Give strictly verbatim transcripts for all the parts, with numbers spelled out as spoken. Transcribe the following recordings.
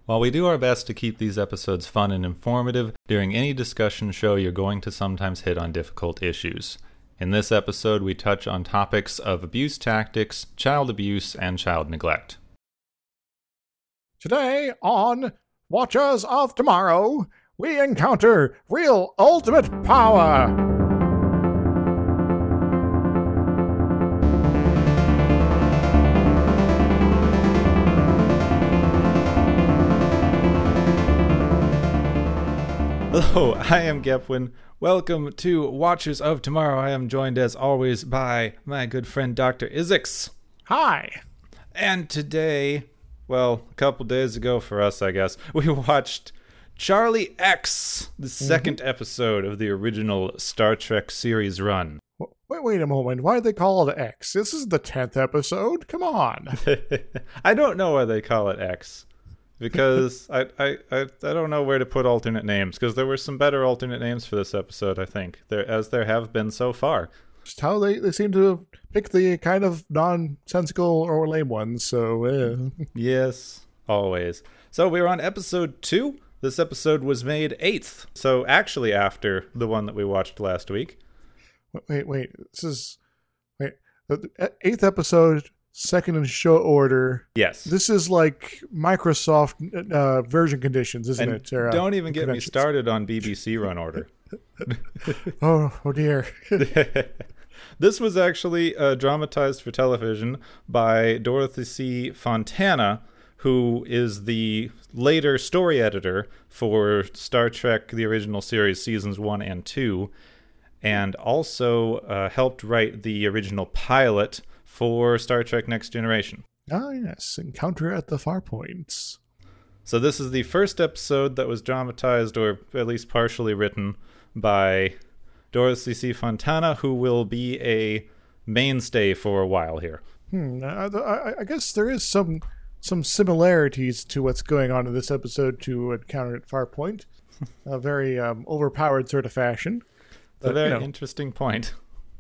While we do our best to keep these episodes fun and informative, during any discussion show you're going to sometimes hit on difficult issues. In this episode, we touch on topics of abuse tactics, child abuse, and child neglect. Today on Watchers of Tomorrow, we encounter real ultimate power. Hello, I am Gepwin. Welcome to Watchers of Tomorrow. I am joined as always by my good friend Doctor Isix. Hi. And today, well, a couple days ago for us, I guess, we watched Charlie X, the second mm-hmm. episode of the original Star Trek series run. Wait, wait a moment. Why do they call it X? This is the tenth episode. Come on. I don't know why they call it X. Because I, I, I, I don't know where to put alternate names, because there were some better alternate names for this episode, I think, there as there have been so far. Just how they, they seem to pick the kind of nonsensical or lame ones, so... Uh. Yes, always. So we're on episode two. This episode was made eighth, so actually after the one that we watched last week. Wait, wait, this is... Wait, the eighth episode... Second in show order. Yes. This is like Microsoft uh, version conditions, isn't and it? Or, uh, don't even get me started on B B C run order. oh, oh dear. This was actually uh, dramatized for television by Dorothy C. Fontana, who is the later story editor for Star Trek, the original series, seasons one and two, and also uh, helped write the original pilot for Star Trek Next Generation. Ah, yes. Encounter at the Farpoints. So this is the first episode that was dramatized, or at least partially written, by Dorothy C. Fontana, who will be a mainstay for a while here. Hmm. I, I, I guess there is some some similarities to what's going on in this episode to Encounter at Farpoint. A very um, overpowered sort of fashion. It's but, a very you know. interesting point.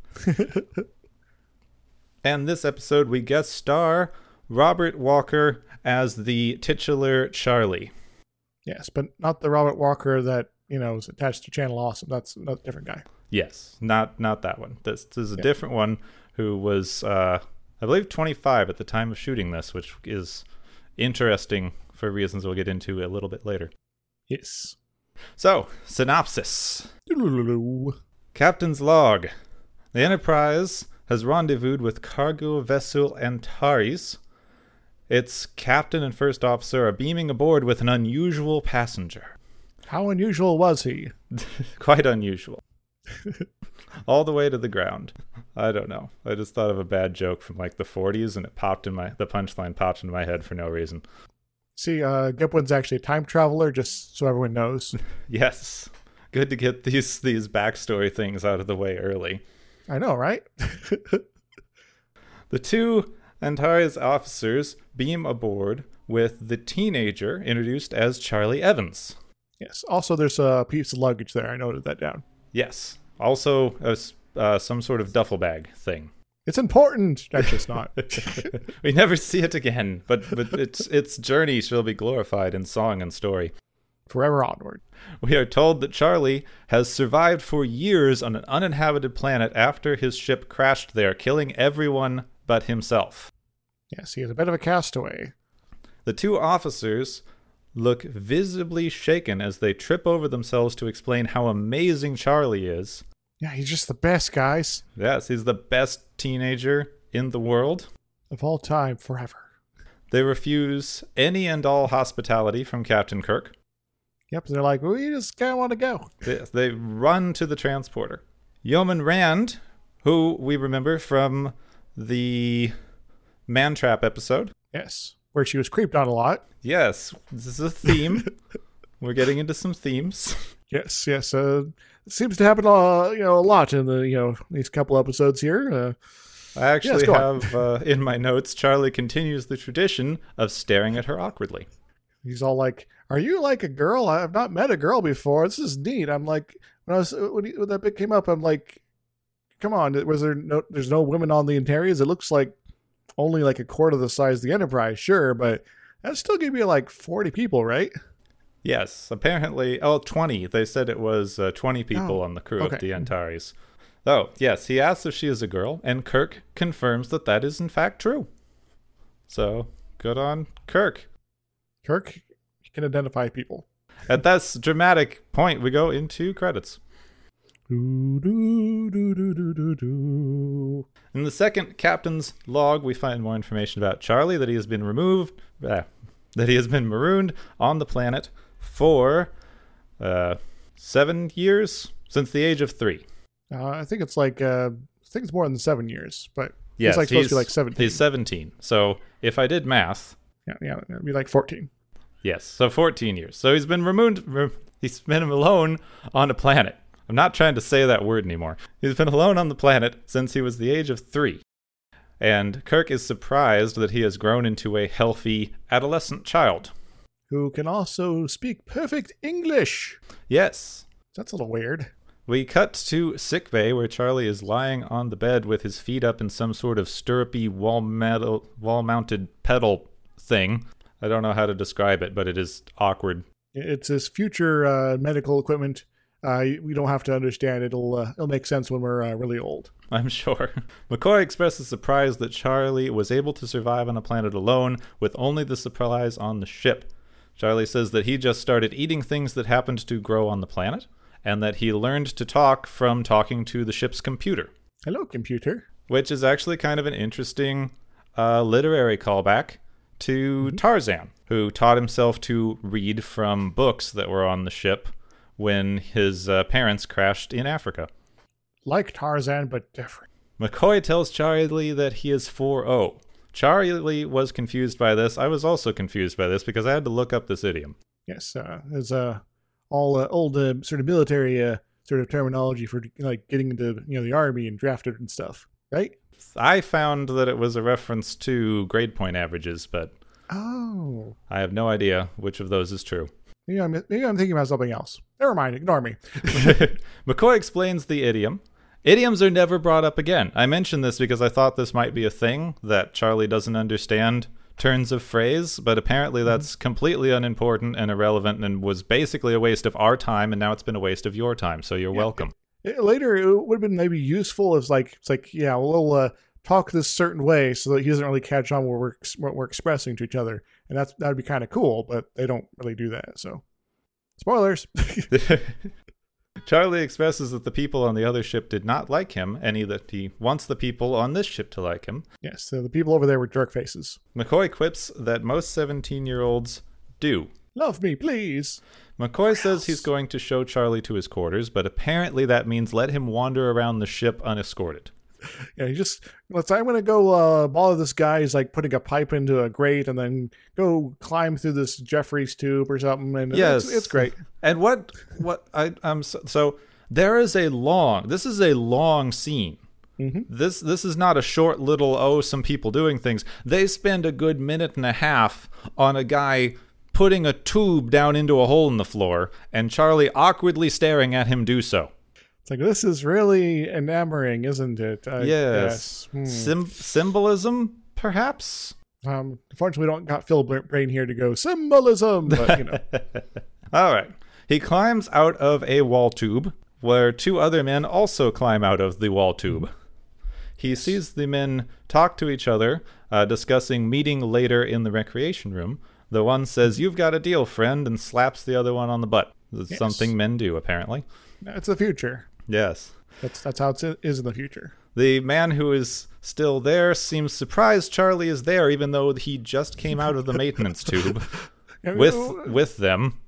And this episode, we guest star Robert Walker as the titular Charlie. Yes, but not the Robert Walker that, you know, is attached to Channel Awesome. That's a different guy. Yes, not not that one. This, this is a yeah. different one who was, uh, I believe, twenty-five at the time of shooting this, which is interesting for reasons we'll get into a little bit later. Yes. So, synopsis. Captain's log. The Enterprise has rendezvoused with cargo vessel Antares. Its captain and first officer are beaming aboard with an unusual passenger. How unusual was he? Quite unusual. All the way to the ground. I don't know. I just thought of a bad joke from like the forties, and it popped in my the punchline popped into my head for no reason. See, uh, Gepwin's actually a time traveler, just so everyone knows. Yes. Good to get these these backstory things out of the way early. I know, right? The two Antares officers beam aboard with the teenager introduced as Charlie Evans. Yes. Also, there's a piece of luggage there. I noted that down. Yes. Also, a, uh, some sort of duffel bag thing. It's important. Actually, it's not. We never see it again, but but its its journey shall be glorified in song and story. Forever onward. We are told that Charlie has survived for years on an uninhabited planet after his ship crashed there, killing everyone but himself. Yes, he is a bit of a castaway. The two officers look visibly shaken as they trip over themselves to explain how amazing Charlie is. Yeah, he's just the best, guys. Yes, he's the best teenager in the world. Of all time, forever. They refuse any and all hospitality from Captain Kirk. Yep, they're like, we just kind of want to go. They, they run to the transporter. Yeoman Rand, who we remember from the Man-Trap episode. Yes, where she was creeped on a lot. Yes, this is a theme. We're getting into some themes. Yes, yes. Uh, it seems to happen, uh, you know, a lot in the, you know, these couple episodes here. Uh, I actually yes, have uh, in my notes, Charlie continues the tradition of staring at her awkwardly. He's all like, are you like a girl? I've not met a girl before. This is neat. I'm like, when I was when, he, when that bit came up, I'm like, come on, was there no? There's no women on the Antares. It looks like only like a quarter of the size of the Enterprise, sure, but That's still gonna be like forty people, right? Yes, apparently, oh, twenty. They said it was uh, twenty people Oh, on the crew okay. of the Antares. Oh, yes, he asks if she is a girl, and Kirk confirms that that is in fact true. So, good on Kirk. Kirk can identify people. At this dramatic point, we go into credits. Do, do, do, do, do, do, do. In the second captain's log, we find more information about Charlie, that he has been removed, uh, that he has been marooned on the planet for uh, seven years, since the age of three. Uh, I think it's like, uh, I think it's more than seven years, but Yes, it's like supposed he's, to be like seventeen. He's seventeen. So if I did math, Yeah, yeah, it'd be like fourteen. yes, so fourteen years. So he's been removed, re- he's been alone on a planet. I'm not trying to say that word anymore. He's been alone on the planet since he was the age of three. And Kirk is surprised that he has grown into a healthy adolescent child. Who can also speak perfect English. Yes. That's a little weird. We cut to sickbay, where Charlie is lying on the bed with his feet up in some sort of stirrupy wall metal, wall-mounted pedal thing. I don't know how to describe it, but it is awkward. It's this future uh, medical equipment. Uh, we don't have to understand. It'll uh, it'll make sense when we're uh, really old. I'm sure. McCoy expresses surprise that Charlie was able to survive on a planet alone with only the supplies on the ship. Charlie says that he just started eating things that happened to grow on the planet, and that he learned to talk from talking to the ship's computer. Hello, computer. Which is actually kind of an interesting uh, literary callback to mm-hmm. Tarzan, who taught himself to read from books that were on the ship when his uh, parents crashed in Africa. Like Tarzan, but different. McCoy tells Charlie that he is four oh. Charlie was confused by this. I was also confused by this because I had to look up this idiom. Yes, uh, there's uh, all uh, old uh, sort of military uh, sort of terminology for like getting into you know the army and drafted and stuff, right? I found that it was a reference to grade point averages, but oh, I have no idea which of those is true. Maybe I'm, maybe I'm thinking about something else. Never mind, ignore me. McCoy explains the idiom. Idioms are never brought up again. I mentioned this because I thought this might be a thing, that Charlie doesn't understand turns of phrase, but apparently that's mm-hmm. completely unimportant and irrelevant and was basically a waste of our time, and now it's been a waste of your time, so you're yeah. welcome. It, later, it would have been maybe useful if like, it's like, yeah, we'll uh, talk this certain way so that he doesn't really catch on what we're, what we're expressing to each other, and that's that would be kind of cool, but they don't really do that, so. Spoilers! Charlie expresses that the people on the other ship did not like him, and he, that he wants the people on this ship to like him. Yes, so the people over there were jerk faces. McCoy quips that most seventeen-year-olds do. Love me, please! McCoy says he's going to show Charlie to his quarters, but apparently that means let him wander around the ship unescorted. Yeah, he just, let's, I'm going to go uh, bother this guy. He's like putting a pipe into a grate and then go climb through this Jeffries tube or something. And yes. it's, it's great. And what, what, I, I'm, so, so there is a long, this is a long scene. Mm-hmm. This, this is not a short little, oh, some people doing things. They spend a good minute and a half on a guy putting a tube down into a hole in the floor and Charlie awkwardly staring at him do so. It's like, this is really enamoring, isn't it? I yes. Hmm. Sym- symbolism, perhaps? Um, unfortunately, we don't got Phil Brain here to go, symbolism, but, you know. All right. He climbs out of a wall tube, where two other men also climb out of the wall tube. Mm-hmm. He sees the men talk to each other, uh, discussing meeting later in the recreation room. The one says, "You've got a deal, friend," and slaps the other one on the butt. That's yes. something men do, apparently. It's the future. Yes. That's that's how it is in the future. The man who is still there seems surprised Charlie is there, even though he just came out of the maintenance tube with with them.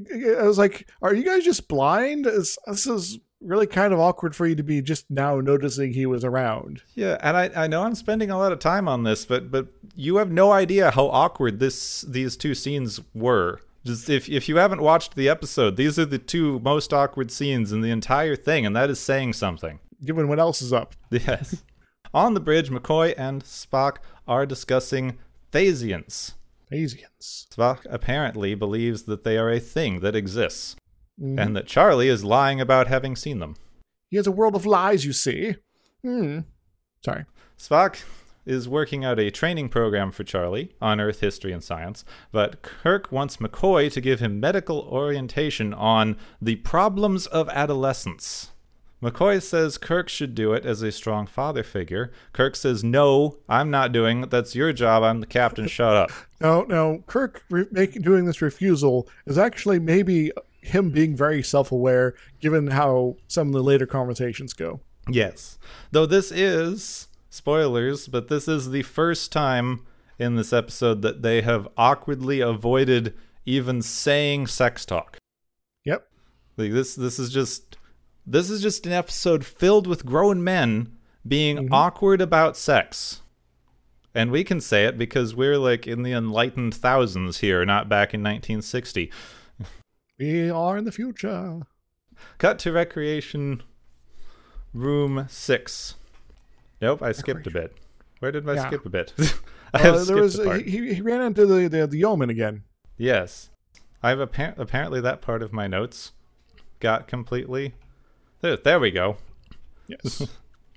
I was like, are you guys just blind? This is really kind of awkward for you to be just now noticing he was around. Yeah, and I, I know I'm spending a lot of time on this, but but you have no idea how awkward this these two scenes were. Just if if you haven't watched the episode, these are the two most awkward scenes in the entire thing, and that is saying something. Given what else is up. Yes. On the bridge, McCoy and Spock are discussing Thasians. Thasians. Spock apparently believes that they are a thing that exists, mm-hmm. and that Charlie is lying about having seen them. He has a world of lies, you see. Hmm. Sorry. Spock is working out a training program for Charlie on Earth history and science, but Kirk wants McCoy to give him medical orientation on the problems of adolescence. McCoy says Kirk should do it as a strong father figure. Kirk says, no, I'm not doing it. That's your job. I'm the captain. Shut up. No, no. Kirk re- making doing this refusal is actually maybe him being very self-aware, given how some of the later conversations go. Yes. Though this is, spoilers, but this is the first time in this episode that they have awkwardly avoided even saying sex talk. Yep. Like this, this is just... This is just an episode filled with grown men being mm-hmm. awkward about sex. And we can say it because we're like in the enlightened thousands here, not back in nineteen sixty. We are in the future. Cut to recreation room six. Nope, I skipped a bit. Where did I yeah. skip a bit? I have uh, there was a, he, he ran into the, the, the yeoman again. Yes. I've appa- apparently that part of my notes got completely... There, there we go. Yes.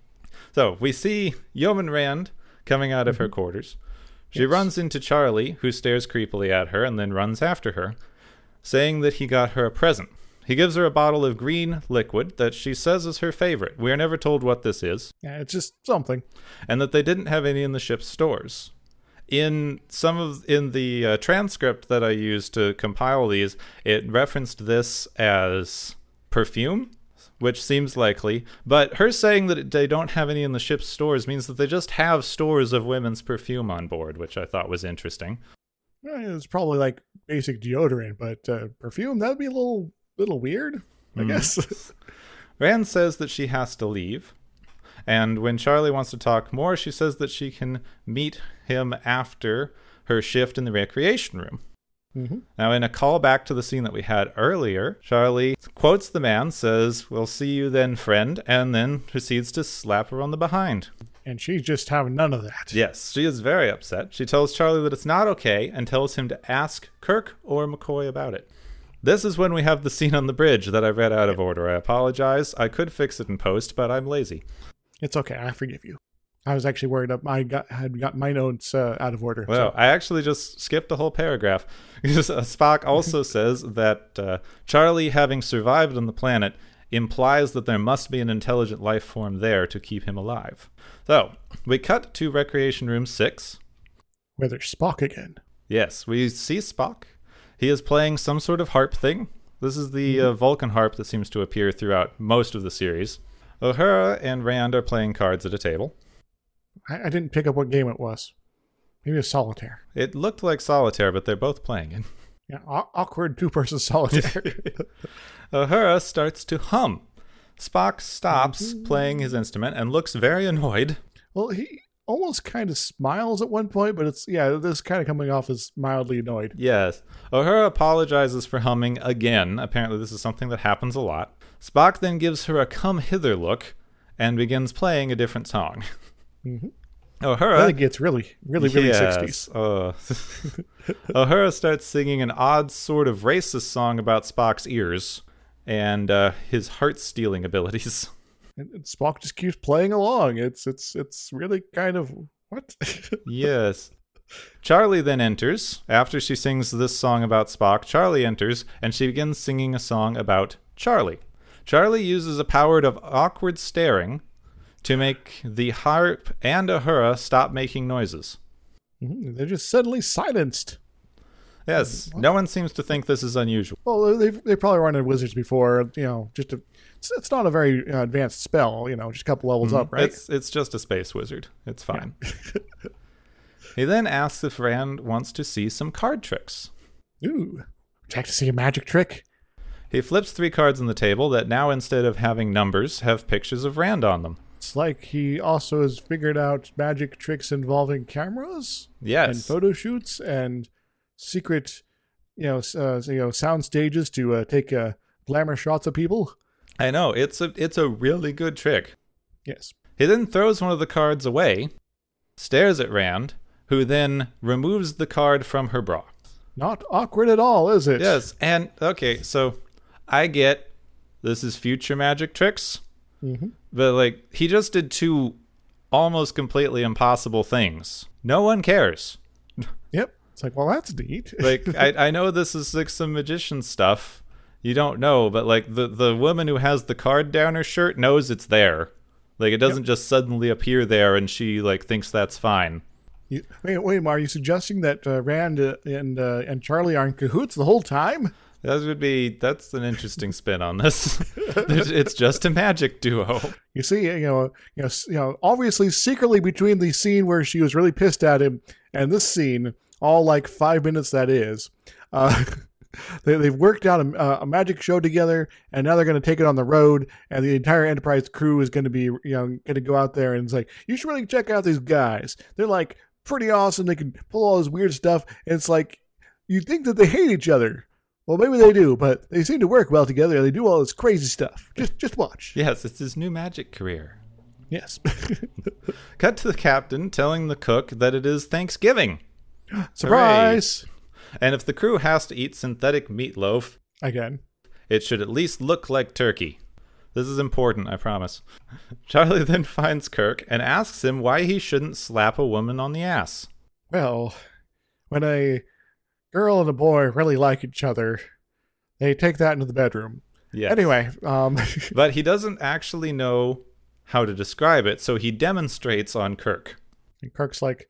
So we see Yeoman Rand coming out of mm-hmm. her quarters. She yes. runs into Charlie, who stares creepily at her and then runs after her, saying that he got her a present. He gives her a bottle of green liquid that she says is her favorite. We are never told what this is. Yeah, it's just something. And that they didn't have any in the ship's stores. In some of in the uh, transcript that I used to compile these, it referenced this as perfume, which seems likely, but her saying that they don't have any in the ship's stores means that they just have stores of women's perfume on board, which I thought was interesting. Well, it's probably like basic deodorant, but uh, perfume, that'd be a little little weird, I mm. guess. Rand says that she has to leave, and when Charlie wants to talk more, she says that she can meet him after her shift in the recreation room. Mm-hmm. Now, in a callback to the scene that we had earlier, Charlie quotes the man, says, "We'll see you then, friend," and then proceeds to slap her on the behind. And she's just having none of that. Yes, she is very upset. She tells Charlie that it's not okay and tells him to ask Kirk or McCoy about it. This is when we have the scene on the bridge that I read out of order. I apologize. I could fix it in post, but I'm lazy. It's okay. I forgive you. I was actually worried up. I got had got my notes uh, out of order. Well, so. I actually just skipped a whole paragraph. Spock also says that uh, Charlie, having survived on the planet, implies that there must be an intelligent life form there to keep him alive. So, we cut to Recreation Room six. Where there's Spock again. Yes, we see Spock. He is playing some sort of harp thing. This is the uh, Vulcan harp that seems to appear throughout most of the series. Uhura and Rand are playing cards at a table. I, I didn't pick up what game it was. Maybe it was solitaire. It looked like solitaire, but they're both playing it. Yeah, aw- awkward two-person solitaire. Uhura starts to hum. Spock stops mm-hmm. playing his instrument and looks very annoyed. Well, he almost kind of smiles at one point, but it's, yeah, this is kind of coming off as mildly annoyed. Yes. Uhura apologizes for humming again. Apparently this is something that happens a lot. Spock then gives her a come hither look and begins playing a different song. Mm-hmm. Uhura, I think it's really, really, really yes, sixties. Uh, Uhura starts singing an odd sort of racist song about Spock's ears and uh, his heart-stealing abilities. And, and Spock just keeps playing along. It's it's it's really kind of what? Yes. Charlie then enters. After she sings this song about Spock, Charlie enters and she begins singing a song about Charlie. Charlie uses a power of awkward staring to make the harp and Uhura stop making noises. Mm-hmm. They're just suddenly silenced. Yes, no one seems to think this is unusual. Well, they've they probably run into wizards before, you know, just to, it's, it's not a very uh, advanced spell, you know, just a couple levels mm-hmm. up, right? It's it's just a space wizard. It's fine. Yeah. He then asks if Rand wants to see some card tricks. Ooh, would you like to see a magic trick? He flips three cards on the table that now, instead of having numbers, have pictures of Rand on them. It's like he also has figured out magic tricks involving cameras, yes, and photo shoots and secret, you know, uh, you know, sound stages to uh, take uh, glamour shots of people. I know it's a it's a really good trick. Yes. He then throws one of the cards away, stares at Rand, who then removes the card from her bra. Not awkward at all, is it? Yes, and okay, so I get this is future magic tricks. Mm-hmm. But, like, he just did two almost completely impossible things. No one cares. Yep. It's like, well, that's neat. Like, I, I know this is like some magician stuff. You don't know, but like the, the woman who has the card down her shirt knows it's there. Like, it doesn't yep. just suddenly appear there and she like thinks that's fine. You, wait, wait, are you suggesting that uh, Rand uh, and uh, and Charlie are in cahoots the whole time? That would be, that's an interesting spin on this. It's just a magic duo. You see, you know, you know, you know, obviously secretly between the scene where she was really pissed at him and this scene, all like five minutes that is, uh, they, they've worked out a, a magic show together, and now they're going to take it on the road, and the entire Enterprise crew is going to be, you know, going to go out there, and it's like, you should really check out these guys. They're like pretty awesome. They can pull all this weird stuff. And it's like, you think that they hate each other. Well, maybe they do, but they seem to work well together. They do all this crazy stuff. Just just watch. Yes, it's his new magic career. Yes. Cut to the captain telling the cook that it is Thanksgiving. Surprise! Hooray. And if the crew has to eat synthetic meatloaf, again, it should at least look like turkey. This is important, I promise. Charlie then finds Kirk and asks him why he shouldn't slap a woman on the ass. Well, when a girl and a boy really like each other, they take that into the bedroom. Yes. Anyway. Um, but he doesn't actually know how to describe it, so he demonstrates on Kirk. And Kirk's like,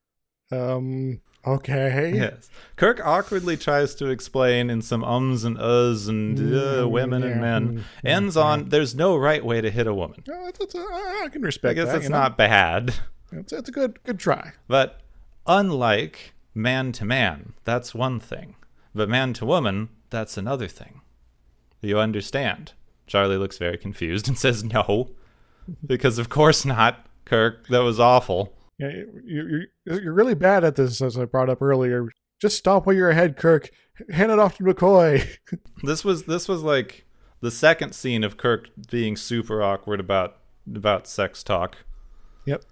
um, okay. Yes. Kirk awkwardly tries to explain in some ums and uhs and uh, women yeah. and men. Ends yeah. on, there's no right way to hit a woman. Oh, that's, that's, uh, I can respect that. I guess that, it's you know? not bad. It's, it's a good, good try. But unlike man to man, that's one thing. But man to woman, that's another thing. You understand? Charlie looks very confused and says no. Because of course not, Kirk. That was awful. Yeah, you, you're, you're really bad at this, as I brought up earlier. Just stop while you're ahead, Kirk. Hand it off to McCoy. This was this was like the second scene of Kirk being super awkward about about sex talk. Yep.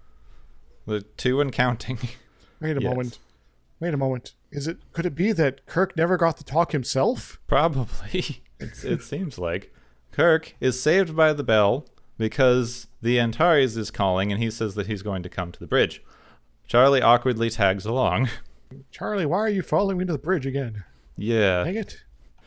The two and counting. Wait a yes. moment. Wait a moment. Is it? Could it be that Kirk never got to talk himself? Probably. It's, it seems like. Kirk is saved by the bell because the Antares is calling, and he says that he's going to come to the bridge. Charlie awkwardly tags along. Charlie, why are you following me to the bridge again? Yeah. Dang it.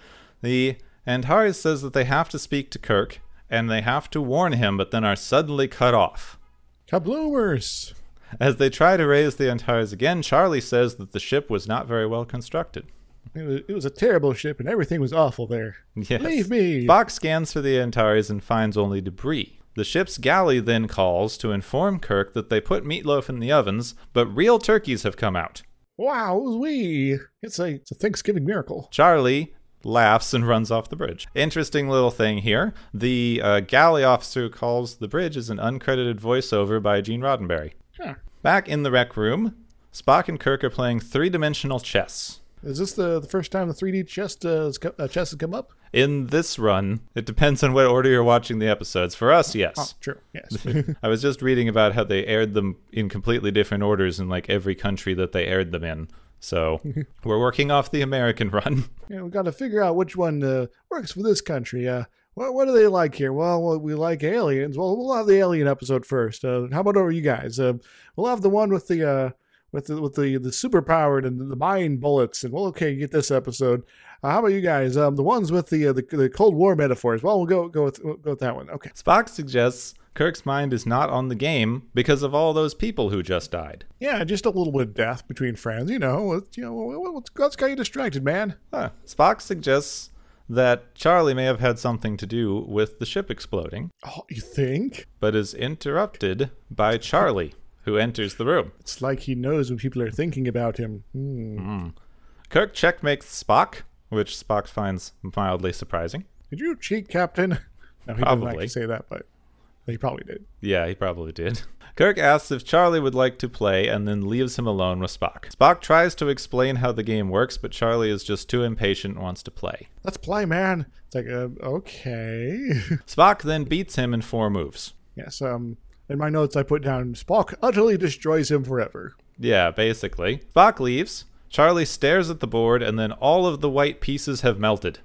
The Antares says that they have to speak to Kirk, and they have to warn him, but then are suddenly cut off. Kabloomers! As they try to raise the Antares again, Charlie says that the ship was not very well constructed. It was, it was a terrible ship, and everything was awful there. Yes. Leave me! Spock scans for the Antares and finds only debris. The ship's galley then calls to inform Kirk that they put meatloaf in the ovens, but real turkeys have come out. Wow, we! It's a, it's a Thanksgiving miracle. Charlie laughs and runs off the bridge. Interesting little thing here. The uh, galley officer who calls the bridge is an uncredited voiceover by Gene Roddenberry. Huh. Back in the rec room, Spock and Kirk are playing three-dimensional chess. Is this the, the first time the three D chess, uh, uh, chess has come up? In this run, it depends on what order you're watching the episodes. For us, yes. Oh, true, yes. I was just reading about how they aired them in completely different orders in like every country that they aired them in. So we're working off the American run. Yeah, we've got to figure out which one uh, works for this country. Uh, what, what do they like here? Well, well, we like aliens. Well, we'll have the alien episode first. Uh, how about over you guys? Uh, we'll have the one with the... Uh, With the with the the superpowered and the mind bullets, and well, okay, get this episode. Uh, how about you guys? Um, the ones with the, uh, the the Cold War metaphors. Well, we'll go go with we'll go with that one. Okay. Spock suggests Kirk's mind is not on the game because of all those people who just died. Yeah, just a little bit of death between friends. You know, you know what's what's got you distracted, man? Huh. Spock suggests that Charlie may have had something to do with the ship exploding. Oh, you think? But is interrupted by Charlie, who enters the room. It's like he knows when people are thinking about him. Hmm. Mm. Kirk checkmates Spock, which Spock finds mildly surprising. Did you cheat, Captain? No, he probably. didn't actually say that, but he probably did. Yeah, he probably did. Kirk asks if Charlie would like to play and then leaves him alone with Spock. Spock tries to explain how the game works, but Charlie is just too impatient and wants to play. Let's play, man. It's like, uh, okay. Spock then beats him in four moves. Yes, um... in my notes, I put down, Spock utterly destroys him forever. Yeah, basically. Spock leaves. Charlie stares at the board, and then all of the white pieces have melted.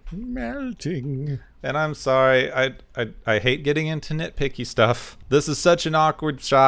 Melting. And I'm sorry, I, I I hate getting into nitpicky stuff. This is such an awkward shot.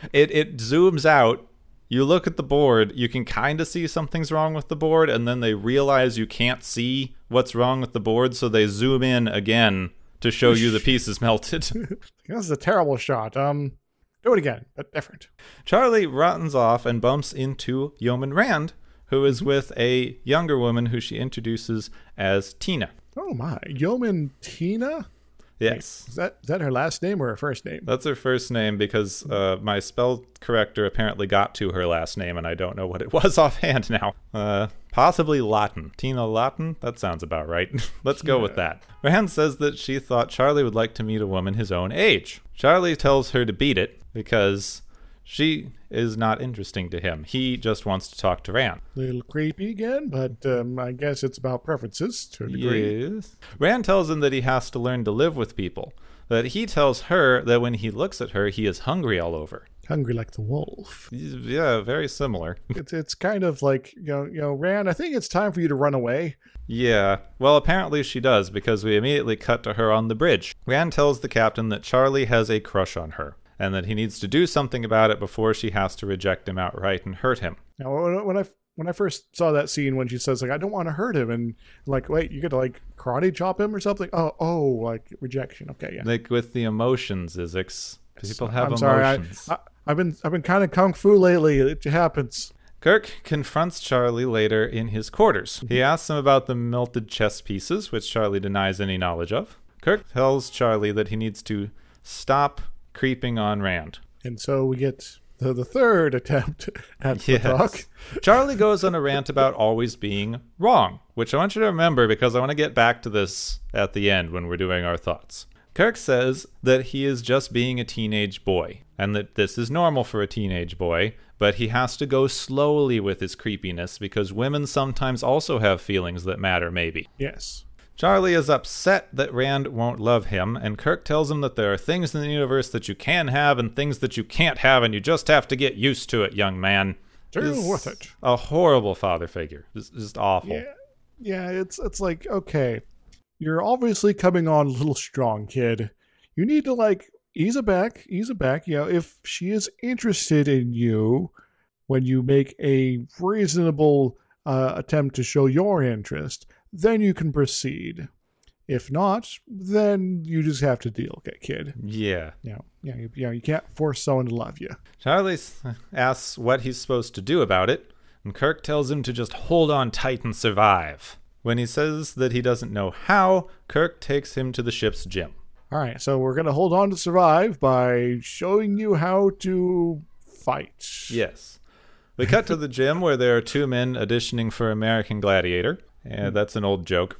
it it zooms out. You look at the board, you can kind of see something's wrong with the board, and then they realize you can't see what's wrong with the board, so they zoom in again to show you the pieces melted. This is a terrible shot. Um, do it again, but different. Charlie runs off and bumps into Yeoman Rand, who is with a younger woman who she introduces as Tina. Oh my, Yeoman Tina? Yes. Is that is that her last name or her first name? That's her first name because uh, my spell corrector apparently got to her last name, and I don't know what it was offhand now. Uh, possibly Lawton. Tina Lawton? That sounds about right. Let's go yeah. with that. Rand says that she thought Charlie would like to meet a woman his own age. Charlie tells her to beat it because she is not interesting to him. He just wants to talk to Rand. A little creepy again, but um, I guess it's about preferences to a degree. Yes. Rand tells him that he has to learn to live with people. That he tells her that when he looks at her, he is hungry all over. Hungry like the wolf. Yeah, very similar. it's it's kind of like, you know, you know, Rand, I think it's time for you to run away. Yeah, well, apparently she does, because we immediately cut to her on the bridge. Rand tells the captain that Charlie has a crush on her, and that he needs to do something about it before she has to reject him outright and hurt him. Now, when I when I first saw that scene when she says, like, I don't want to hurt him, and like, wait, you get to, like, karate chop him or something? Oh, oh, like, rejection. Okay, yeah. Like, with the emotions, Isix. People have I'm sorry, emotions. I, I, I've been I've been kind of kung fu lately. It happens. Kirk confronts Charlie later in his quarters. He asks him about the melted chess pieces, which Charlie denies any knowledge of. Kirk tells Charlie that he needs to stop creeping on Rand. And so we get the, the third attempt at yes. the talk. Charlie goes on a rant about always being wrong, which I want you to remember because I want to get back to this at the end when we're doing our thoughts. Kirk says that he is just being a teenage boy, and that this is normal for a teenage boy, but he has to go slowly with his creepiness because women sometimes also have feelings that matter, maybe. Yes. Charlie is upset that Rand won't love him, and Kirk tells him that there are things in the universe that you can have and things that you can't have, and you just have to get used to it, young man. Deal with it. A horrible father figure. It's just awful. Yeah, yeah it's it's like, okay, you're obviously coming on a little strong, kid. You need to, like, ease it back, ease it back. You know, if she is interested in you when you make a reasonable uh, attempt to show your interest, then you can proceed. If not, then you just have to deal, okay, kid? Yeah. You know, you, know, you know, you can't force someone to love you. Charlie asks what he's supposed to do about it, and Kirk tells him to just hold on tight and survive. When he says that he doesn't know how, Kirk takes him to the ship's gym. All right, so we're going to hold on to survive by showing you how to fight. Yes. We cut to the gym where there are two men auditioning for American Gladiator. Yeah, that's an old joke.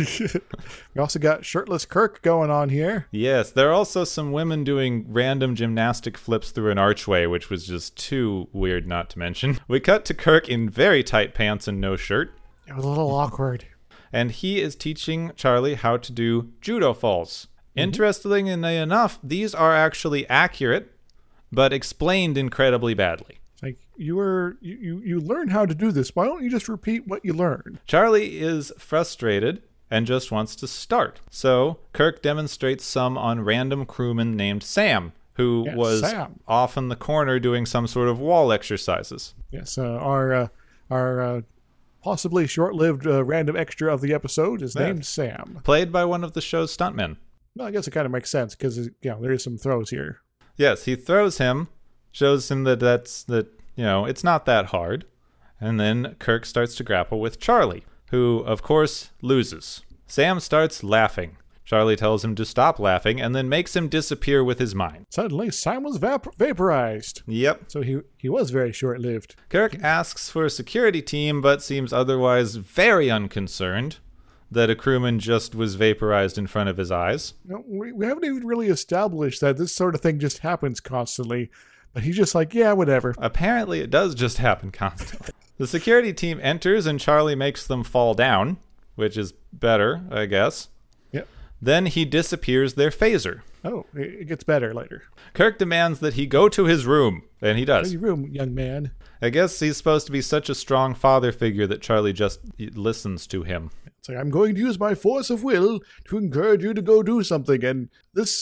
We also got shirtless Kirk going on here. Yes, there are also some women doing random gymnastic flips through an archway, which was just too weird not to mention. We cut to Kirk in very tight pants and no shirt. It was a little awkward. And he is teaching Charlie how to do judo falls. Mm-hmm. Interestingly enough, these are actually accurate, but explained incredibly badly. Like, you were you, you, you learn how to do this. Why don't you just repeat what you learned? Charlie is frustrated and just wants to start. So Kirk demonstrates some on random crewman named Sam, who yes, was Sam. off in the corner doing some sort of wall exercises. Yes, uh, our uh, our uh, possibly short-lived uh, random extra of the episode is yeah. named Sam. Played by one of the show's stuntmen. Well, I guess it kind of makes sense because, you know, there is some throws here. Yes, he throws him, shows him that that's that you know it's not that hard, and then Kirk starts to grapple with Charlie, who of course loses. Sam starts laughing. Charlie tells him to stop laughing and then makes him disappear with his mind. Suddenly, Sam was vap- vaporized. Yep. So he he was very short-lived. Kirk asks for a security team, but seems otherwise very unconcerned that a crewman just was vaporized in front of his eyes. You know, we, we haven't even really established that this sort of thing just happens constantly. But he's just like, yeah, whatever. Apparently it does just happen constantly. The security team enters and Charlie makes them fall down, which is better, I guess. Yep. Then he disappears their phaser. Oh, it gets better later. Kirk demands that he go to his room, and he does. Go to your room, young man. I guess he's supposed to be such a strong father figure that Charlie just listens to him. It's like, I'm going to use my force of will to encourage you to go do something, and this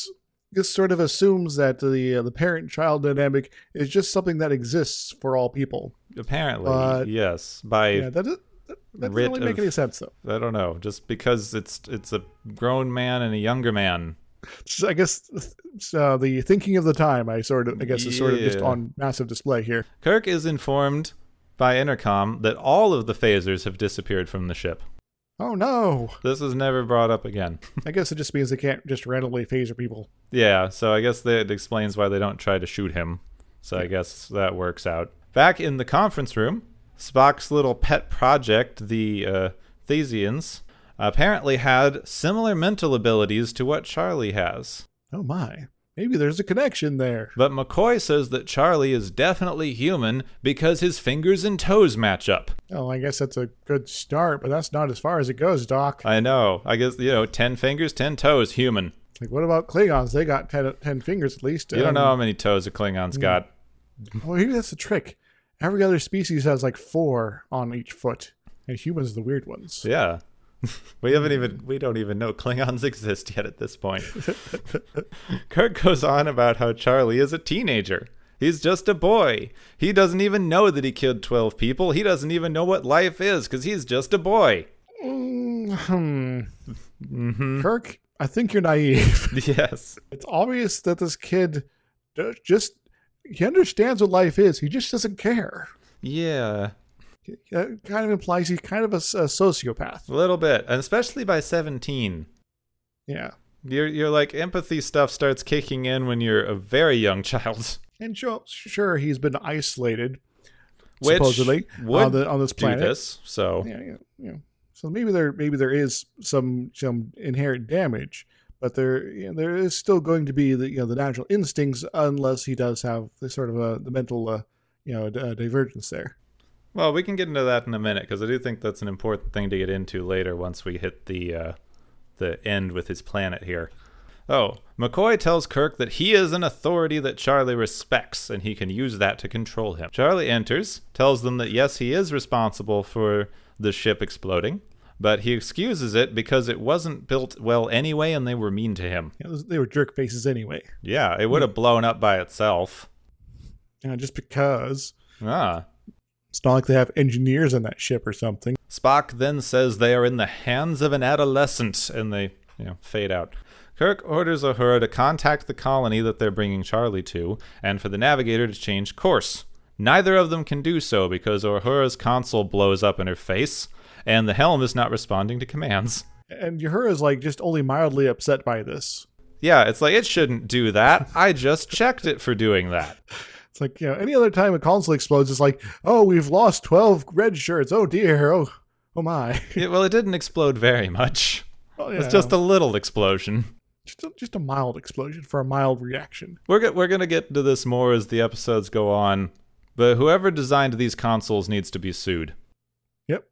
this sort of assumes that the uh, the parent-child dynamic is just something that exists for all people. Apparently, But- yes. By Yeah, that, is, that, that doesn't writ really make of- any sense, though. I don't know, just because it's it's a grown man and a younger man. So I guess uh, the thinking of the time, I sort of, I guess, is sort of just Yeah. on massive display here. Kirk is informed by intercom that all of the phasers have disappeared from the ship. Oh no! This is never brought up again. I guess it just means they can't just randomly phaser people. Yeah, so I guess that explains why they don't try to shoot him. So I guess that works out. Back in the conference room, Spock's little pet project, the uh, Thesians, apparently had similar mental abilities to what Charlie has. Oh my! Maybe there's a connection there. But McCoy says that Charlie is definitely human because his fingers and toes match up. Oh, I guess that's a good start, but that's not as far as it goes, Doc. I know. I guess, you know, ten fingers, ten toes, human. Like, what about Klingons? They got ten, ten fingers at least. You don't Um, know how many toes a Klingon's got. Well, maybe that's the trick. Every other species has like four on each foot, and humans are the weird ones. Yeah. We haven't even, we don't even know Klingons exist yet at this point. Kirk goes on about how Charlie is a teenager. He's just a boy. He doesn't even know that he killed twelve people. He doesn't even know what life is because he's just a boy. Mm, hmm. Mm-hmm. Kirk, I think you're naive. Yes. It's obvious that this kid d- just, he understands what life is. He just doesn't care. Yeah. That kind of implies he's kind of a, s- a sociopath. A little bit. And especially by seventeen. Yeah. You're, you're like, empathy stuff starts kicking in when you're a very young child. And sure, sure he's been isolated, Which supposedly, would on, the, on this do planet. this, so... Yeah, yeah, yeah. So maybe there maybe there is some some inherent damage, but there you know, there is still going to be the you know the natural instincts unless he does have the sort of a the mental uh, you know uh, divergence there. Well, we can get into that in a minute, because I do think that's an important thing to get into later once we hit the uh, the end with his planet here. Oh, McCoy tells Kirk that he is an authority that Charlie respects, and he can use that to control him. Charlie enters, tells them that yes, he is responsible for the ship exploding, but he excuses it because it wasn't built well anyway, and they were mean to him. You know, they were jerk faces anyway. Yeah, it would have blown up by itself. You know, just because Ah. it's not like they have engineers on that ship or something. Spock then says they are in the hands of an adolescent, and they, you know, fade out. Kirk orders Uhura to contact the colony that they're bringing Charlie to, and for the navigator to change course. Neither of them can do so because Uhura's console blows up in her face, and the helm is not responding to commands. And Uhura's like just only mildly upset by this. Yeah, it's like, it shouldn't do that. I just checked it for doing that. It's like, you know, any other time a console explodes, it's like, oh, we've lost twelve red shirts. Oh dear. Oh, oh my. Yeah, well, it didn't explode very much. Oh, It's yeah. just a little explosion. Just a, just a mild explosion for a mild reaction. We're go- we're gonna get into this more as the episodes go on, but whoever designed these consoles needs to be sued. Yep.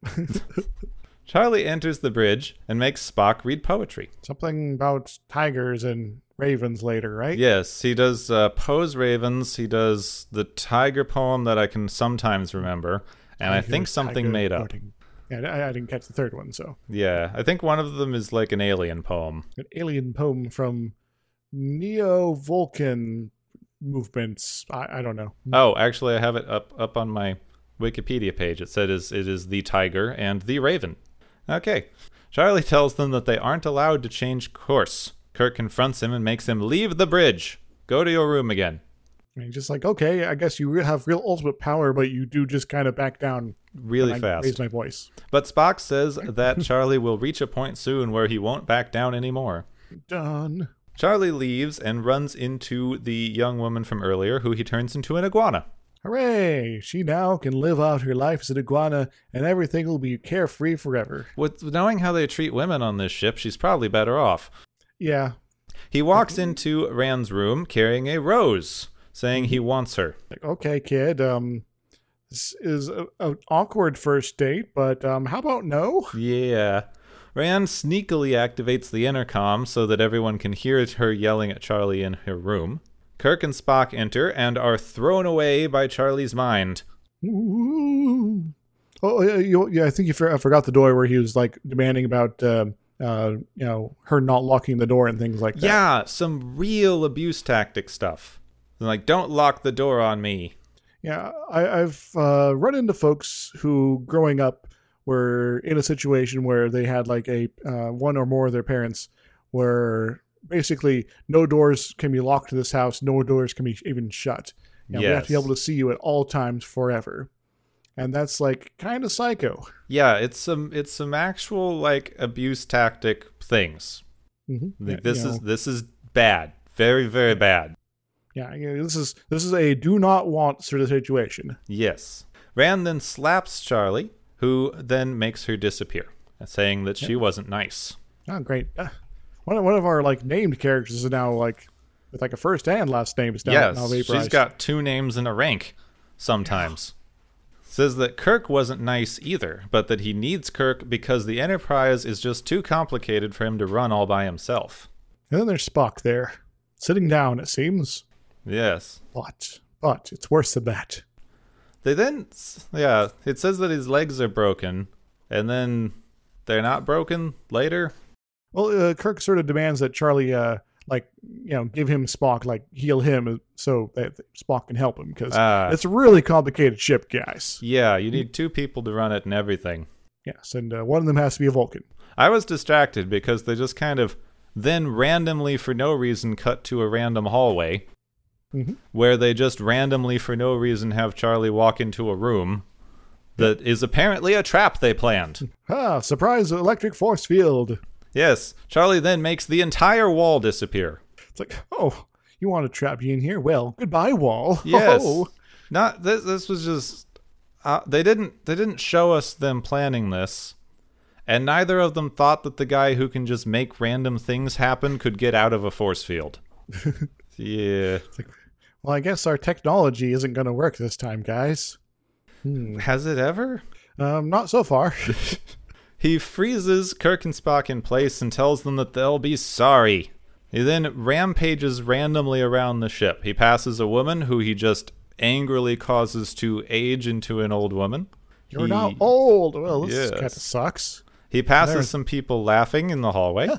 Charlie enters the bridge and makes Spock read poetry. Something about tigers and ravens later, right? Yes, he does uh, Poe's Ravens. He does the tiger poem that I can sometimes remember, and I Tiger, think something tiger, made up. floating. Yeah, I, I didn't catch the third one, so. Yeah, I think one of them is like an alien poem. An alien poem from Neo-Vulcan movements. I, I don't know. Oh, actually, I have it up up on my Wikipedia page. It said is it is the tiger and the raven. Okay. Charlie tells them that they aren't allowed to change course. Kirk confronts him and makes him leave the bridge. Go to your room again. I mean, just like, okay, I guess you have real ultimate power, but you do just kind of back down. Really when I fast. raise my voice. But Spock says that Charlie will reach a point soon where he won't back down anymore. Done. Charlie leaves and runs into the young woman from earlier, who he turns into an iguana. Hooray! She now can live out her life as an iguana, and everything will be carefree forever. With knowing how they treat women on this ship, she's probably better off. Yeah. He walks into Rand's room carrying a rose, saying he wants her. Like, okay, kid, um, this is an awkward first date, but um, how about no? Yeah. Rand sneakily activates the intercom so that everyone can hear her yelling at Charlie in her room. Kirk and Spock enter and are thrown away by Charlie's mind. Ooh. Oh, yeah, you, yeah, I think you for, I forgot the door where he was like demanding about um, uh, you know, her not locking the door and things like that. Yeah, some real abuse tactic stuff. Like, don't lock the door on me. Yeah, I, I've uh, run into folks who, growing up, were in a situation where they had like a uh, one or more of their parents where basically no doors can be locked to this house, no doors can be even shut. You know, yes. We have to be able to see you at all times forever. And that's like kind of psycho. Yeah, it's some it's some actual like abuse tactic things. Mm-hmm. Like, Yeah, this you is know. this is bad, very very bad. Yeah, you know, this is this is a do not want sort of situation. Yes. Rand then slaps Charlie, who then makes her disappear, saying that she wasn't nice. Oh, great! Uh, one of one of our like named characters is now like with like a first and last name is now, Yes, now vaporized. she's got two names and a rank. Sometimes. Says that Kirk wasn't nice either, but that he needs Kirk because the Enterprise is just too complicated for him to run all by himself. And then there's Spock there, sitting down. It seems, Yes. but but it's worse than that. They then, yeah, it says that his legs are broken, and then they're not broken later. Well, uh, Kirk sort of demands that Charlie, uh, like, you know, give him Spock, like, heal him so that Spock can help him, because Ah. it's a really complicated ship, guys. Yeah, you need two people to run it and everything. Yes, and uh, one of them has to be a Vulcan. I was distracted because they just kind of then randomly, for no reason, cut to a random hallway. Mm-hmm. Where they just randomly, for no reason, have Charlie walk into a room that is apparently a trap they planned. Ah, surprise electric force field. Yes, Charlie then makes the entire wall disappear. It's like, oh, you want to trap me in here? Well, goodbye, wall. Yes, Oh. not this. This was just uh, they didn't they didn't show us them planning this, and neither of them thought that the guy who can just make random things happen could get out of a force field. Yeah. Well, I guess our technology isn't going to work this time, guys. Hmm. Has it ever? Um, not so far. He freezes Kirk and Spock in place and tells them that they'll be sorry. He then rampages randomly around the ship. He passes a woman who he just angrily causes to age into an old woman. You're He- now old. Well, this Yes. kind of sucks. He passes There- some people laughing in the hallway.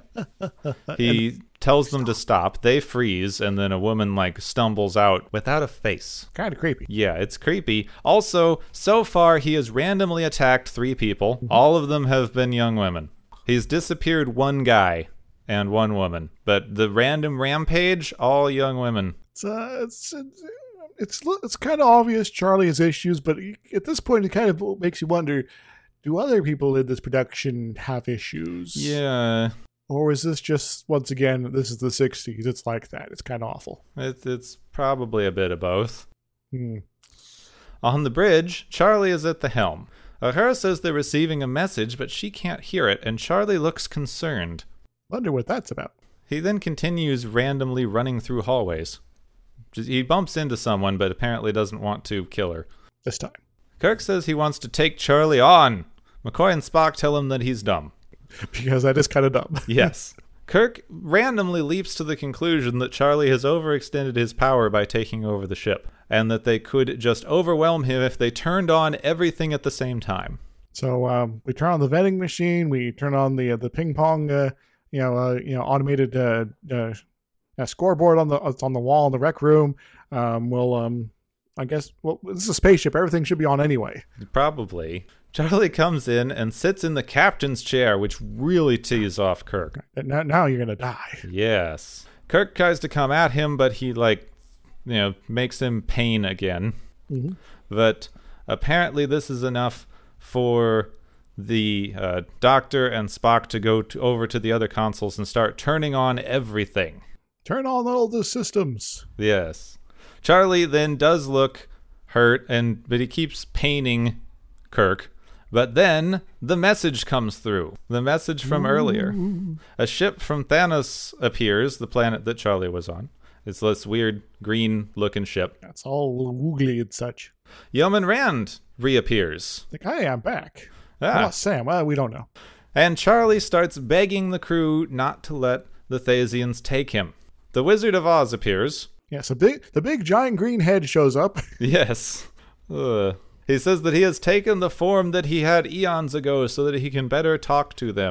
He tells them to stop. They freeze, and then a woman like stumbles out without a face. Kind of creepy. Yeah, it's creepy. Also, so far he has randomly attacked three people. All of them have been young women. He's disappeared one guy and one woman, but the random rampage, all young women. It's uh, it's it's it's, it's kind of obvious Charlie has issues, but at this point, it kind of makes you wonder: do other people in this production have issues? Yeah, Or is this just, once again, this is the sixties? It's like that. It's kind of awful. it's it's probably a bit of both. Hmm. On the bridge, Charlie is at the helm. O'Hara says they're receiving a message, but she can't hear it, and Charlie looks concerned. Wonder what that's about. He then continues randomly running through hallways. Just- He bumps into someone, but apparently doesn't want to kill her. This time. Kirk says he wants to take Charlie on. McCoy and Spock tell him that he's dumb. Because that is kind of dumb. Yes. Kirk randomly leaps to the conclusion that Charlie has overextended his power by taking over the ship, and that they could just overwhelm him if they turned on everything at the same time. So um, we turn on the vending machine. We turn on the uh, the ping pong, uh, you know, uh, you know, automated uh, uh, uh, scoreboard on the it's on the wall in the rec room. Um, we'll, um, I guess, well, this is a spaceship. Everything should be on anyway. Probably. Charlie comes in and sits in the captain's chair, which really tees off Kirk. And now, now you're gonna die. Yes. Kirk tries to come at him, but he, like, you know, makes him pain again. Mm-hmm. But apparently this is enough for the uh, Doctor and Spock to go to, over to the other consoles and start turning on everything. Turn on all the systems. Yes. Charlie then does look hurt, and but he keeps paining Kirk. But then the message comes through. The message from earlier. A ship from Thanos appears, the planet that Charlie was on. It's this weird green-looking ship. That's all woogly and such. Yeoman Rand reappears. Like, hey, I'm back. Ah. How about Sam? Well, we don't know. And Charlie starts begging the crew not to let the Thasians take him. The Wizard of Oz appears. Yeah, so big, the big giant green head shows up. Yes. Ugh. He says that he has taken the form that he had eons ago so that he can better talk to them.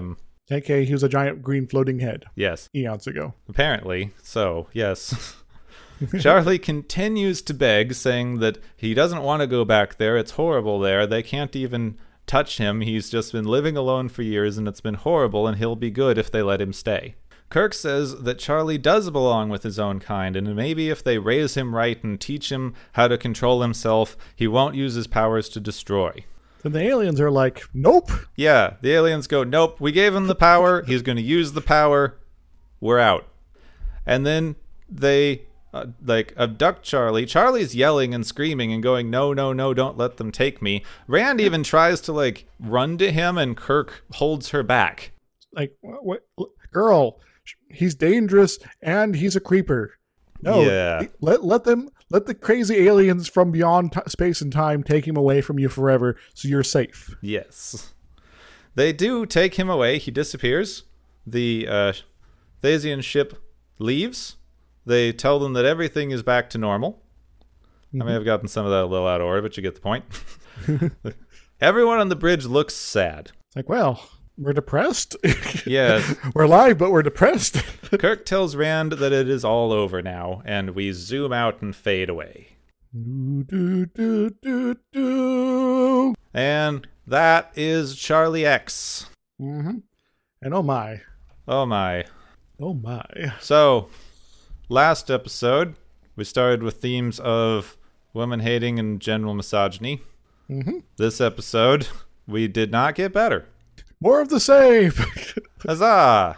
A K A he was a giant green floating head Yes, eons ago. apparently. So, yes. Charlie continues to beg, saying that he doesn't want to go back there. It's horrible there. They can't even touch him. He's just been living alone for years, and it's been horrible, and he'll be good if they let him stay. Kirk says that Charlie does belong with his own kind, and maybe if they raise him right and teach him how to control himself, he won't use his powers to destroy. Then the aliens are like, nope. Yeah, the aliens go, nope, we gave him the power. He's going to use the power. We're out. And then they... Uh, like abduct Charlie. Charlie's yelling and screaming and going, no, no, no, don't let them take me. Rand even tries to like run to him, and Kirk holds her back. Like, what, what girl? He's dangerous and he's a creeper. No, yeah. let let them let the crazy aliens from beyond t- space and time take him away from you forever, so you're safe. Yes, they do take him away. He disappears. The uh, Thasian ship leaves. They tell them that everything is back to normal. Mm-hmm. I may have gotten some of that a little out of order, but you get the point. Everyone on the bridge looks sad. It's like, well, we're depressed. Yes. We're alive, but we're depressed. Kirk tells Rand that it is all over now, and we zoom out and fade away. Do, do, do, do, do. And that is Charlie X. Mm-hmm. And oh my. Oh my. Oh my. So... last episode, we started with themes of women hating and general misogyny. Mm-hmm. This episode, we did not get better. More of the same. Huzzah!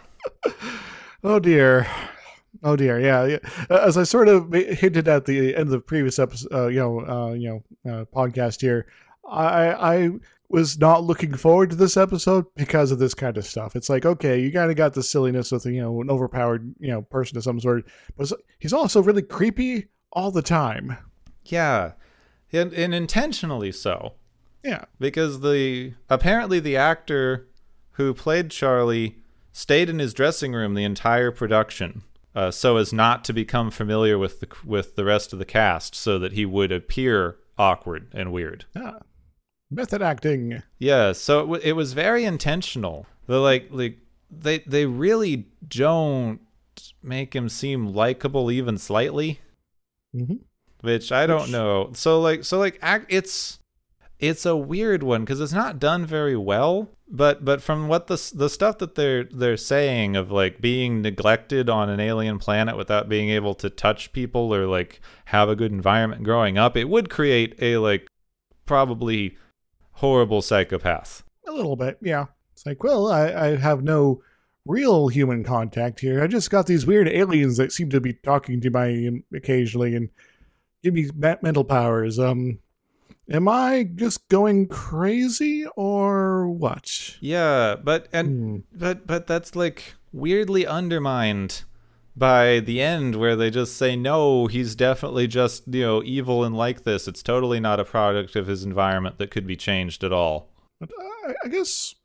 Oh dear. Oh dear. Yeah. yeah. As I sort of hinted at the end of the previous episode, uh, you know, uh, you know, uh, podcast here, I I was not looking forward to this episode because of this kind of stuff. It's like, okay, you kind of got the silliness with, you know, an overpowered, you know, person of some sort, but he's also really creepy all the time. Yeah, and, and intentionally so. Yeah, because the apparently the actor who played Charlie stayed in his dressing room the entire production, uh, so as not to become familiar with the with the rest of the cast, so that he would appear awkward and weird. Yeah. Method acting. Yeah, so it, w- it was very intentional. But like, like they they really don't make him seem likable even slightly, mm-hmm. which I don't which... know. So like, so like, act, it's it's a weird one because it's not done very well. But but from what the the stuff that they're they're saying of like being neglected on an alien planet without being able to touch people or like have a good environment growing up, it would create a like probably horrible psychopath. A little bit, yeah. It's like, well, I, I have no real human contact here. I just got these weird aliens that seem to be talking to me occasionally and give me mental powers. Um, am I just going crazy or what? Yeah, but and hmm. but but that's like weirdly undermined by the end, where they just say, no, he's definitely just, you know, evil and like this. It's totally not a product of his environment that could be changed at all. But I, I guess,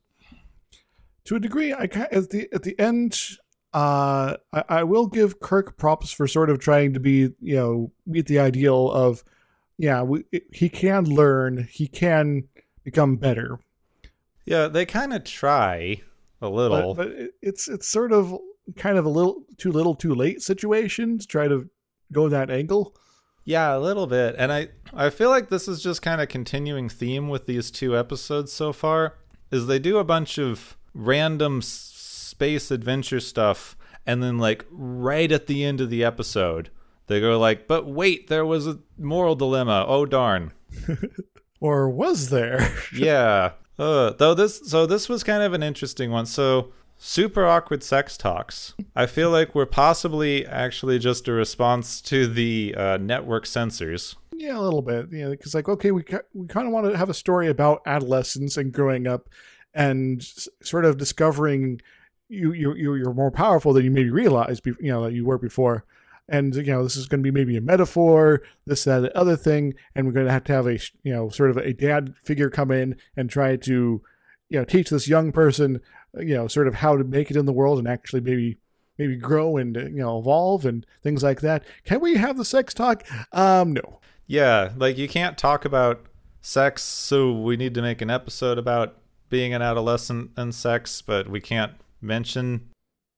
to a degree, I at the at the end, uh, I, I will give Kirk props for sort of trying to be, you know, meet the ideal of, yeah, we, he can learn, he can become better. Yeah, they kind of try a little, but, but it, it's it's sort of kind of a little too little too late situation to try to go that angle. Yeah, a little bit. And I, I feel like this is just kind of continuing theme with these two episodes so far, is they do a bunch of random s- space adventure stuff, and then like right at the end of the episode, they go like, but wait, there was a moral dilemma. Oh, darn. Or was there? Yeah. Uh, though this, so this was kind of an interesting one. So super awkward sex talks. I feel like we're possibly actually just a response to the uh, network censors. Yeah, a little bit. Yeah, because like, okay, we ca- we kind of want to have a story about adolescence and growing up, and s- sort of discovering you you you're more powerful than you maybe realized. Be- you know, that you were before. And, you know, this is going to be maybe a metaphor, this, that, the other thing. And we're going to have to have a, you know, sort of a dad figure come in and try to, you know, teach this young person, you know, sort of how to make it in the world and actually maybe, maybe grow and, you know, evolve and things like that. Can we have the sex talk? Um, no. Yeah. Like you can't talk about sex. So we need to make an episode about being an adolescent and sex, but we can't mention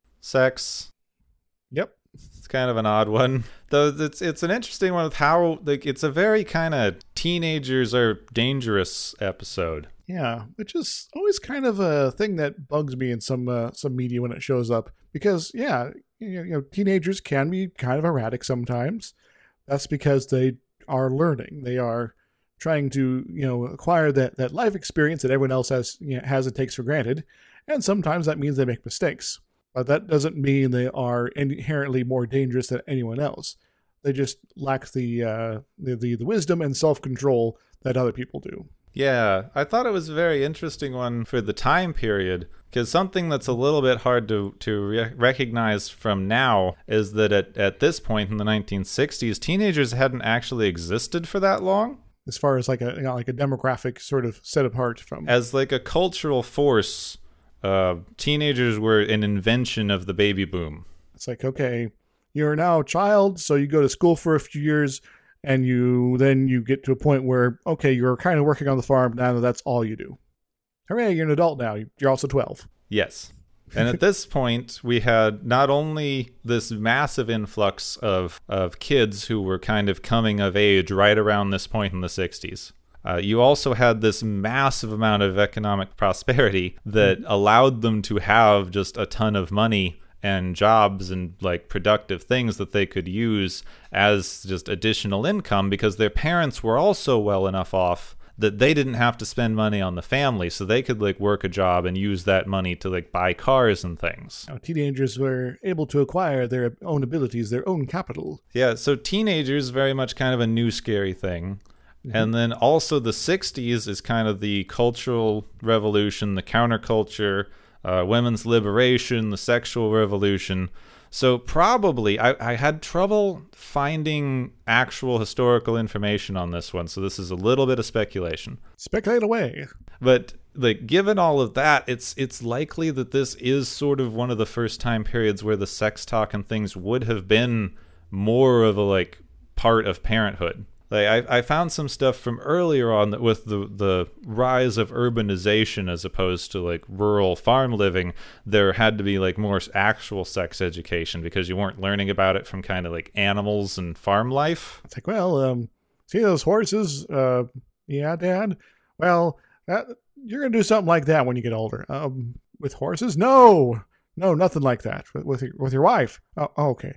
sex. Yep. It's kind of an odd one. Though it's it's an interesting one with how like it's a very kind of teenagers are dangerous episode. Yeah, which is always kind of a thing that bugs me in some uh, some media when it shows up. Because, yeah, you know, teenagers can be kind of erratic sometimes. That's because they are learning. They are trying to, you know, acquire that, that life experience that everyone else has, you know, has and takes for granted. And sometimes that means they make mistakes. But that doesn't mean they are inherently more dangerous than anyone else. They just lack the uh, the, the, the wisdom and self-control that other people do. Yeah, I thought it was a very interesting one for the time period, because something that's a little bit hard to, to re- recognize from now is that at, at this point in the nineteen sixties, teenagers hadn't actually existed for that long. As far as like a you know, like a demographic sort of set apart from. As like a cultural force, uh, teenagers were an invention of the baby boom. It's like, okay, you're now a child, so you go to school for a few years, and you then you get to a point where, okay, you're kind of working on the farm, now that's all you do. Hooray, you're an adult now. You're also twelve. Yes. And at this point, we had not only this massive influx of, of kids who were kind of coming of age right around this point in the sixties. Uh, you also had this massive amount of economic prosperity that mm-hmm. allowed them to have just a ton of money and jobs and like productive things that they could use as just additional income, because their parents were also well enough off that they didn't have to spend money on the family, so they could like work a job and use that money to like buy cars and things. Now, teenagers were able to acquire their own abilities, their own capital. Yeah, so teenagers very much kind of a new scary thing. Mm-hmm. And then also the sixties is kind of the cultural revolution, the counterculture, uh, women's liberation, the sexual revolution. So probably, I, I had trouble finding actual historical information on this one, so this is a little bit of speculation. Speculate away. But like, given all of that, it's it's likely that this is sort of one of the first time periods where the sex talk and things would have been more of a like part of parenthood. Like I, I found some stuff from earlier on that with the, the rise of urbanization as opposed to like rural farm living, there had to be like more actual sex education because you weren't learning about it from kind of like animals and farm life. It's like, well, um, see those horses? Uh, yeah, Dad. Well, that, you're gonna do something like that when you get older. Um, with horses? No, no, nothing like that. With with your, with your wife? Oh, okay.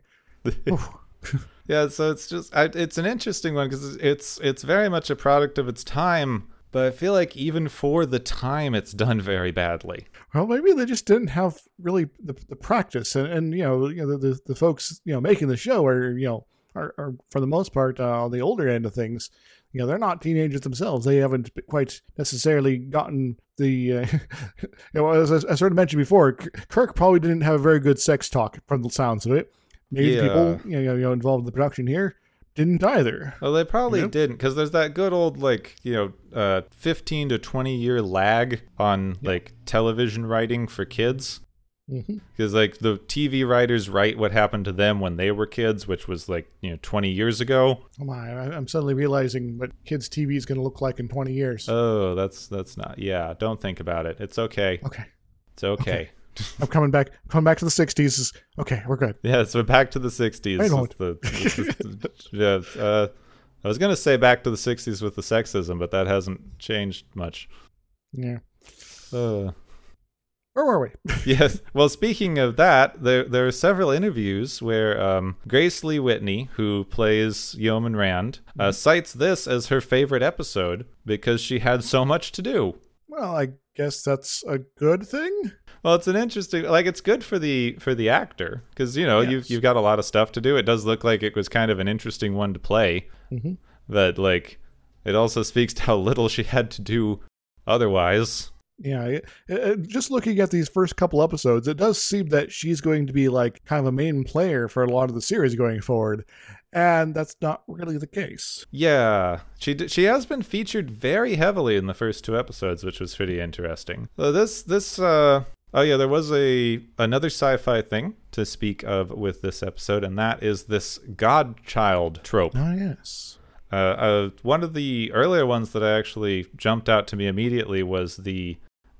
Yeah, so it's just I, it's an interesting one because it's it's very much a product of its time, but I feel like even for the time, it's done very badly. Well, maybe they just didn't have really the, the practice, and, and you know, you know the, the the folks you know making the show are you know are, are for the most part uh, on the older end of things. You know, they're not teenagers themselves. They haven't quite necessarily gotten the. Uh, you know, as I, I sort of mentioned before, Kirk probably didn't have a very good sex talk from the sounds of it. Maybe yeah. people you know, you know involved in the production here didn't either. Well, they probably you know? didn't, because there's that good old like you know uh, fifteen to twenty year lag on yeah. like television writing for kids. Because mm-hmm. like the T V writers write what happened to them when they were kids, which was like you know twenty years ago. Oh my! I'm suddenly realizing what kids' T V is going to look like in twenty years. Oh, that's that's not. Yeah, don't think about it. It's okay. Okay. It's okay. okay. I'm coming back. Coming back to the sixties. Okay, we're good. Yeah, so back to the sixties. I don't. The, the, yeah, uh, I was gonna say back to the sixties with the sexism, but that hasn't changed much. Yeah. Uh, Where were we? Yes. Well, speaking of that, there there are several interviews where um, Grace Lee Whitney, who plays Yeoman Rand, uh, cites this as her favorite episode because she had so much to do. Well, I guess that's a good thing. Well, it's an interesting, like, it's good for the for the actor because you know yes. you've you've got a lot of stuff to do. It does look like it was kind of an interesting one to play, mm-hmm. but like, it also speaks to how little she had to do otherwise. Yeah, it, it, just looking at these first couple episodes, it does seem that she's going to be like kind of a main player for a lot of the series going forward, and that's not really the case. Yeah, she she has been featured very heavily in the first two episodes, which was pretty interesting. So this this uh oh yeah, there was a another sci-fi thing to speak of with this episode, and that is this godchild trope. Oh yes. Uh, uh, one of the earlier ones that I actually jumped out to me immediately was the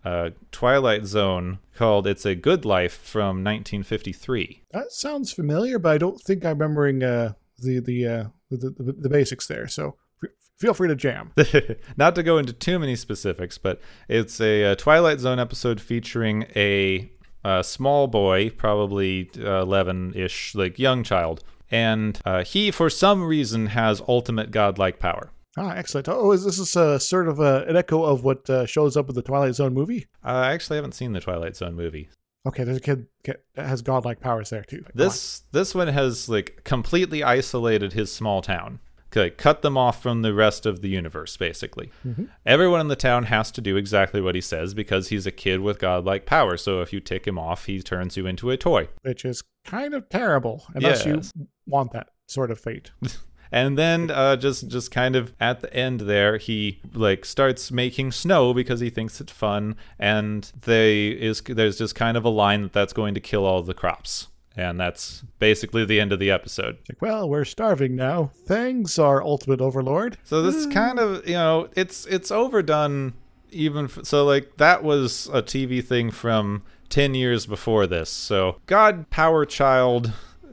uh, Twilight Zone called It's a Good Life from nineteen fifty-three. That sounds familiar, but I don't think I'm remembering uh, the the, uh, the the the basics there. So f- feel free to jam. Not to go into too many specifics, but it's a, a Twilight Zone episode featuring a, a small boy, probably eleven-ish, like young child. And uh, he, for some reason, has ultimate godlike power. Ah, excellent. Oh, is this is a sort of a, an echo of what uh, shows up in the Twilight Zone movie? Uh, I actually haven't seen the Twilight Zone movie. Okay, there's a kid that has godlike powers there too. This this one has like completely isolated his small town. Like, cut them off from the rest of the universe, basically. Mm-hmm. Everyone in the town has to do exactly what he says because he's a kid with godlike power. So if you tick him off, he turns you into a toy. Which is kind of terrible, unless yes. you want that sort of fate. And then uh, just just kind of at the end there, he like starts making snow because he thinks it's fun. And they is there's just kind of a line that that's going to kill all the crops. And that's basically the end of the episode. Like, well, we're starving now. Thanks, our ultimate overlord. So this is kind of, you know, it's it's overdone even. F- so, like, that was a T V thing from ten years before this. So, God, Power Child.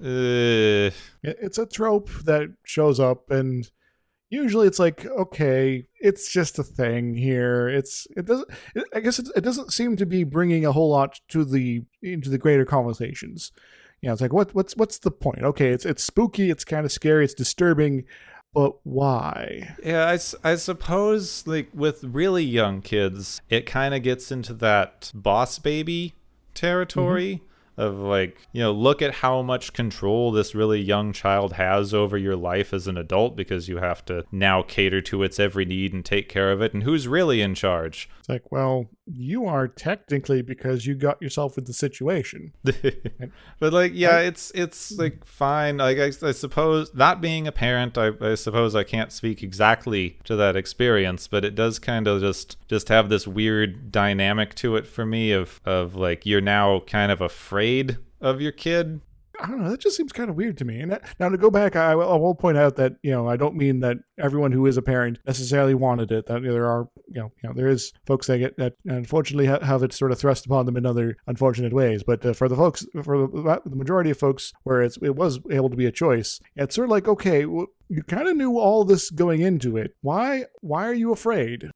Uh... It's a trope that shows up, and usually it's like, okay, it's just a thing here. It's it doesn't. It, I guess it, it doesn't seem to be bringing a whole lot to the into the greater conversations. You know, it's like, what, what's what's the point? Okay, it's it's spooky, it's kind of scary, it's disturbing, but why? Yeah, I, I suppose, like, with really young kids, it kind of gets into that boss baby territory. Mm-hmm. Of like, you know, look at how much control this really young child has over your life as an adult because you have to now cater to its every need and take care of it. And who's really in charge? It's like, well, you are technically because you got yourself in the situation. But like, yeah, it's it's like fine. Like I, I suppose not being a parent, I, I suppose I can't speak exactly to that experience, but it does kind of just just have this weird dynamic to it for me of of like you're now kind of afraid of your kid. I don't know. That just seems kind of weird to me. And that, now to go back, I, I will point out that, you know, I don't mean that everyone who is a parent necessarily wanted it. That you know, there are, you know, you know, there is folks that get that unfortunately ha- have it sort of thrust upon them in other unfortunate ways. But uh, for the folks, for the, the majority of folks where it's, it was able to be a choice, it's sort of like, okay, well, you kind of knew all this going into it. Why? Why are you afraid?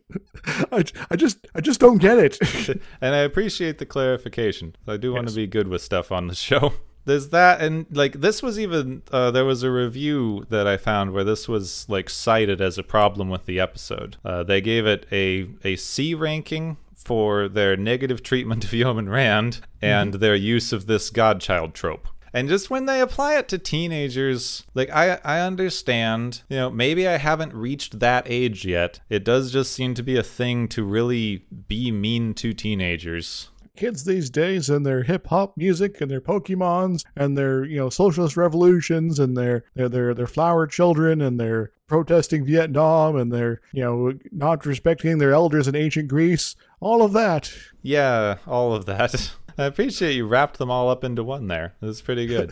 I, I just, I just don't get it. And I appreciate the clarification. I do want yes. to be good with stuff on the show. There's that, and like this was even uh, there was a review that I found where this was like cited as a problem with the episode. Uh, they gave it a a C ranking for their negative treatment of Yeoman Rand and mm-hmm. their use of this godchild trope. And just when they apply it to teenagers, like I, I understand, you know, maybe I haven't reached that age yet. It does just seem to be a thing to really be mean to teenagers. Kids these days and their hip hop music and their Pokemons and their, you know, socialist revolutions and their their their, their flower children and their protesting Vietnam and their, you know, not respecting their elders in ancient Greece, all of that. Yeah, all of that. I appreciate you wrapped them all up into one there. It was pretty good.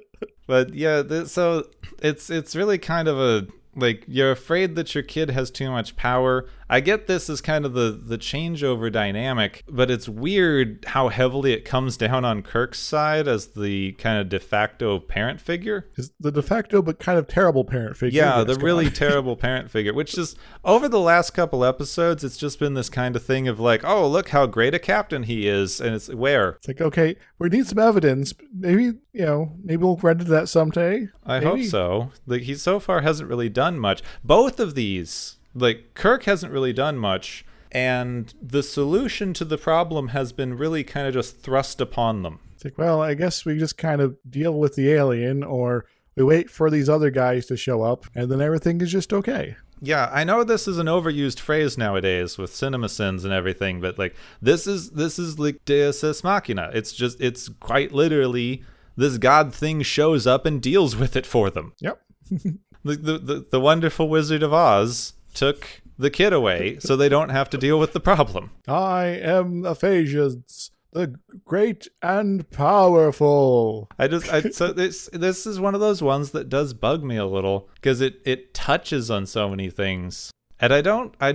But yeah, th- so it's it's really kind of a like you're afraid that your kid has too much power. I get this as kind of the, the changeover dynamic, but it's weird how heavily it comes down on Kirk's side as the kind of de facto parent figure. The de facto but kind of terrible parent figure. Yeah, yes, the really terrible parent figure, which is over the last couple episodes, it's just been this kind of thing of like, oh, look how great a captain he is. And it's where? It's like, okay, we need some evidence. Maybe, you know, maybe we'll run into that someday. I maybe. hope so. Like, he so far hasn't really done much. Both of these, like, Kirk hasn't really done much, and the solution to the problem has been really kind of just thrust upon them. It's like, well, I guess we just kind of deal with the alien, or we wait for these other guys to show up, and then everything is just okay. Yeah, I know this is an overused phrase nowadays with CinemaSins and everything, but, like, this is this is like Deus Ex Machina. It's just, it's quite literally this god thing shows up and deals with it for them. Yep. the, the, the, the wonderful Wizard of Oz took the kid away so they don't have to deal with the problem. I am Aphasians, the great and powerful. I just I, so this this is one of those ones that does bug me a little because it it touches on so many things, and I don't I don't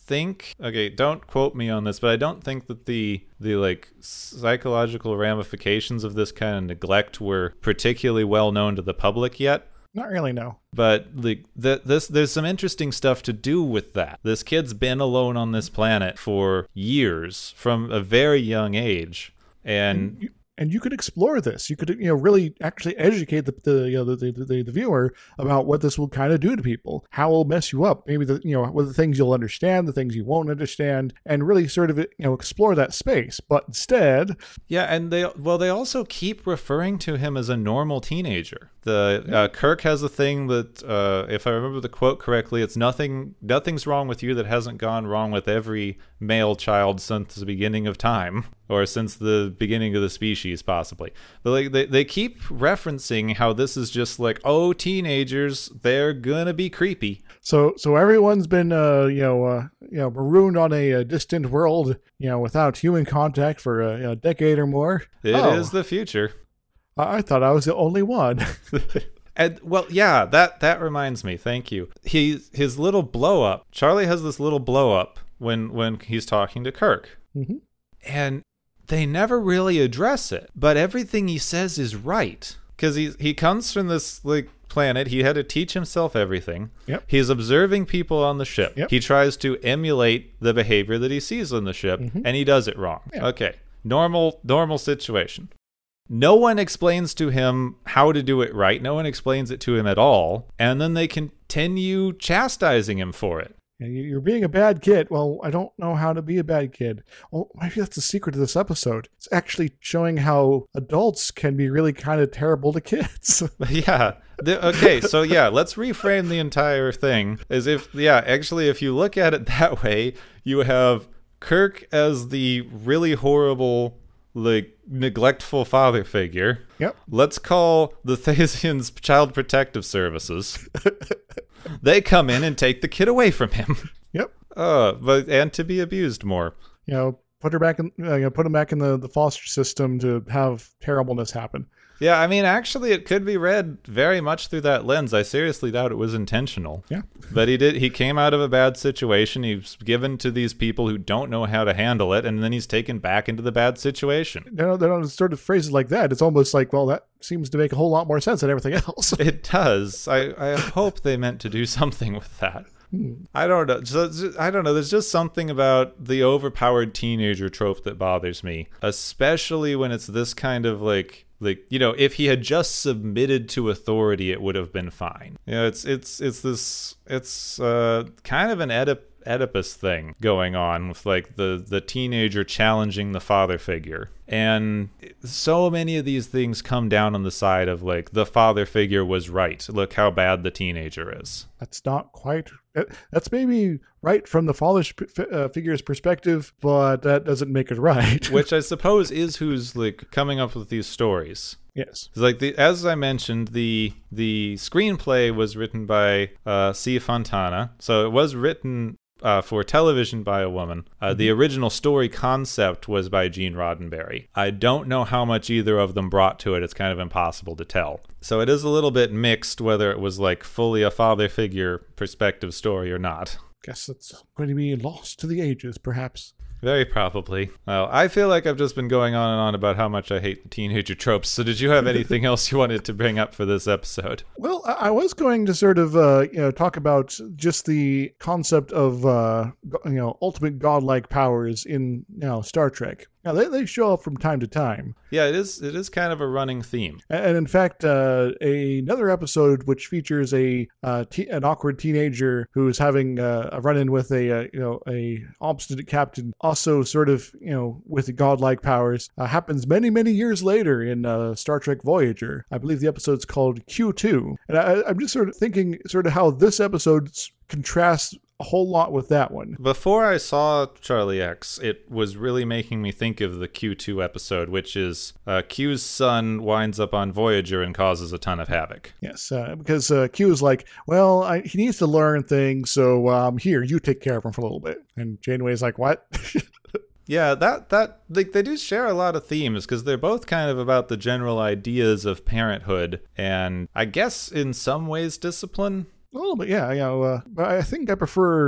think, okay, don't quote me on this, but I don't think that the the like psychological ramifications of this kind of neglect were particularly well known to the public yet. Not really, no. But like the, this, there's some interesting stuff to do with that. This kid's been alone on this planet for years, from a very young age, and. and you- And you could explore this. You could, you know, really actually educate the the you know, the, the, the, the viewer about what this will kind of do to people, how it'll mess you up. Maybe the you know what the things you'll understand, the things you won't understand, and really sort of you know explore that space. But instead, yeah, and they well they also keep referring to him as a normal teenager. The uh, Kirk has a thing that, uh, if I remember the quote correctly, it's nothing nothing's wrong with you that hasn't gone wrong with every male child since the beginning of time, or since the beginning of the species, possibly. But like they, they keep referencing how this is just like, oh, teenagers, they're gonna be creepy. So so everyone's been uh, you know uh, you know marooned on a, a distant world, you know, without human contact for a, a decade or more. It oh, is the future. I, I thought I was the only one. And well, yeah, that that reminds me. Thank you. He his little blow up. Charlie has this little blow up when when he's talking to Kirk, mm-hmm. and they never really address it. But everything he says is right, because he he comes from this like planet. He had to teach himself everything. Yep. He's observing people on the ship. Yep. He tries to emulate the behavior that he sees on the ship, mm-hmm. and he does it wrong. Yeah. Okay, normal normal situation. No one explains to him how to do it right. No one explains it to him at all. And then they continue chastising him for it. And you're being a bad kid. Well, I don't know how to be a bad kid. Well, maybe that's the secret of this episode. It's actually showing how adults can be really kind of terrible to kids. Yeah. The, okay, so yeah, let's reframe the entire thing as if, yeah, actually, if you look at it that way, you have Kirk as the really horrible, like, neglectful father figure. Yep. Let's call the Thasians Child Protective Services. They come in and take the kid away from him. Yep. Uh, but and to be abused more. You know, put her back in. Uh, you know, put him back in the, the foster system to have terribleness happen. Yeah, I mean, actually, it could be read very much through that lens. I seriously doubt it was intentional. Yeah. But he did. He came out of a bad situation. He's given to these people who don't know how to handle it, and then he's taken back into the bad situation. You know, they don't sort of phrases like that. It's almost like, well, that seems to make a whole lot more sense than everything else. It does. I, I hope they meant to do something with that. I don't know. Just, I don't know. There's just something about the overpowered teenager trope that bothers me, especially when it's this kind of like, like you know, if he had just submitted to authority, it would have been fine. You know, it's it's it's this it's uh, kind of an Oedip- Oedipus thing going on with like the the teenager challenging the father figure. And so many of these things come down on the side of like the father figure was right. Look how bad the teenager is. That's not quite. That's maybe right from the father uh, figure's perspective, but that doesn't make it right. Which I suppose is who's like coming up with these stories. Yes. Like the as I mentioned, the the screenplay was written by uh, C. Fontana, so it was written Uh, for television by a woman. Uh, mm-hmm. The original story concept was by Gene Roddenberry. I don't know how much either of them brought to it. It's kind of impossible to tell. So it is a little bit mixed whether it was like fully a father figure perspective story or not. Guess it's going to be lost to the ages, perhaps. Very probably. Well, I feel like I've just been going on and on about how much I hate the teenager tropes. So did you have anything else you wanted to bring up for this episode? Well, I was going to sort of, uh, you know, talk about just the concept of, uh, you know, ultimate godlike powers in, you know, Star Trek. Now, they, they show up from time to time. Yeah, it is It is kind of a running theme. And in fact, uh, a, another episode which features a uh, te- an awkward teenager who is having uh, a run-in with a uh, you know a obstinate captain, also sort of you know with the godlike powers, uh, happens many many years later in uh, Star Trek Voyager. I believe the episode's called Q two, and I, I'm just sort of thinking sort of how this episode contrasts a whole lot with that one. Before I saw Charlie X, it was really making me think of the Q two episode, which is uh, Q's son winds up on Voyager and causes a ton of havoc. Yes, uh, because uh, Q is like, well, I, he needs to learn things, so um, here, you take care of him for a little bit. And Janeway's like, what? Yeah, that, that like they do share a lot of themes because they're both kind of about the general ideas of parenthood and I guess in some ways discipline. A little bit, yeah. You know, uh, but I think I prefer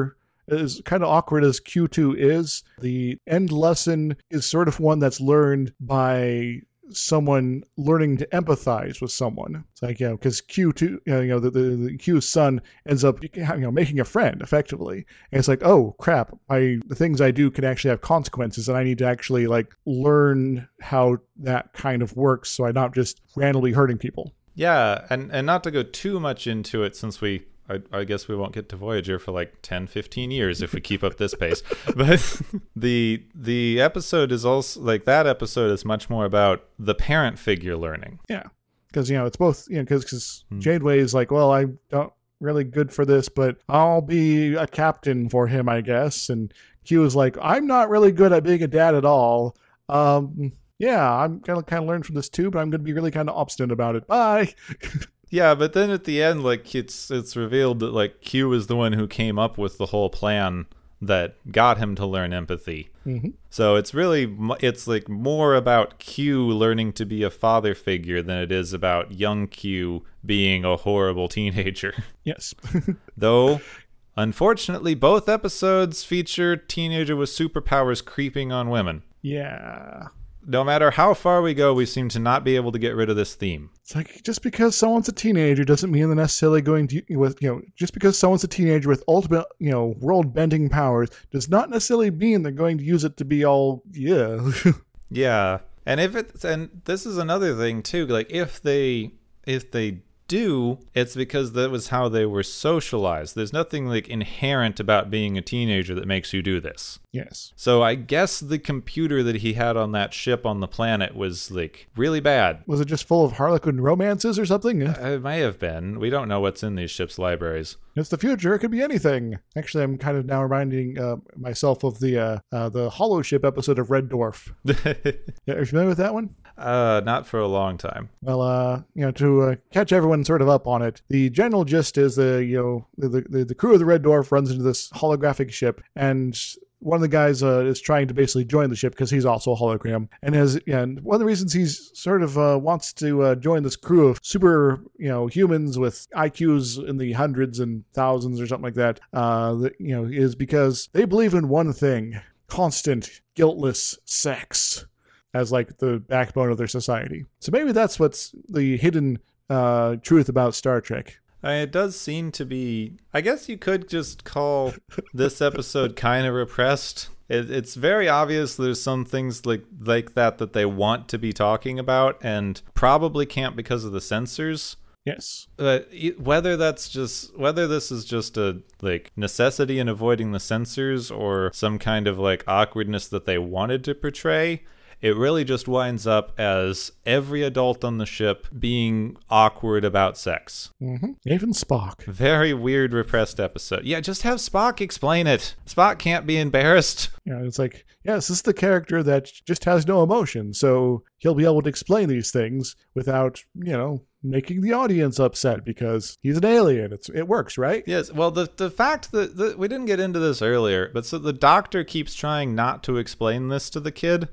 as kind of awkward as Q two is, the end lesson is sort of one that's learned by someone learning to empathize with someone. It's like, you know, because Q two, you know, the, the, the Q's son ends up, you know, making a friend effectively. And it's like, oh crap, I, the things I do can actually have consequences, and I need to actually like learn how that kind of works, so I'm not just randomly hurting people. Yeah, and, and not to go too much into it, since we, I, I guess we won't get to Voyager for like ten, fifteen years if we keep up this pace. But the the episode is also, like, that episode is much more about the parent figure learning. Yeah, because, you know, it's both, you know, because Hmm. Janeway is like, well, I don't really good for this, but I'll be a captain for him, I guess. And Q is like, I'm not really good at being a dad at all. Um... Yeah, I'm gonna kind of learn from this too, but I'm gonna be really kind of obstinate about it. Bye. Yeah, but then at the end, like, it's it's revealed that, like, Q is the one who came up with the whole plan that got him to learn empathy. Mm-hmm. So it's really, mu- it's like more about Q learning to be a father figure than it is about young Q being a horrible teenager. Yes. Though, unfortunately, both episodes feature teenager with superpowers creeping on women. Yeah. No matter how far we go, we seem to not be able to get rid of this theme. It's like, just because someone's a teenager doesn't mean they're necessarily going to, with, you know, just because someone's a teenager with ultimate, you know, world-bending powers does not necessarily mean they're going to use it to be all, yeah. Yeah. And if it's, and this is another thing too, like, if they, if they do, it's because that was how they were socialized. There's nothing, like, inherent about being a teenager that makes you do this. Yes. So I guess the computer that he had on that ship on the planet was, like, really bad. Was it just full of Harlequin romances or something? It may have been. We don't know what's in these ships' libraries. It's the future. It could be anything. Actually, I'm kind of now reminding uh, myself of the uh, uh, the Hollow Ship episode of Red Dwarf. Yeah, are you familiar with that one? uh, not for a long time. Well, uh, you know, to uh, catch everyone sort of up on it, the general gist is the you know the the, the crew of the Red Dwarf runs into this holographic ship, and one of the guys uh, is trying to basically join the ship because he's also a hologram, and has and one of the reasons he's sort of uh, wants to uh, join this crew of super you know humans with I Qs in the hundreds and thousands or something like that, uh, that, you know, is because they believe in one thing: constant, guiltless sex as like the backbone of their society. So maybe that's what's the hidden uh, truth about Star Trek. I mean, it does seem to be, I guess you could just call this episode kind of repressed. It, it's very obvious there's some things like like that that they want to be talking about and probably can't because of the censors. Yes. But whether that's just, whether this is just a, like, necessity in avoiding the censors or some kind of, like, awkwardness that they wanted to portray, it really just winds up as every adult on the ship being awkward about sex. Mm-hmm. Even Spock. Very weird, repressed episode. Yeah, just have Spock explain it. Spock can't be embarrassed. You know, it's like, yes, this is the character that just has no emotion, so he'll be able to explain these things without, you know, making the audience upset because he's an alien. It's it works, right? Yes, well, the the fact that, that we didn't get into this earlier, but so the doctor keeps trying not to explain this to the kid.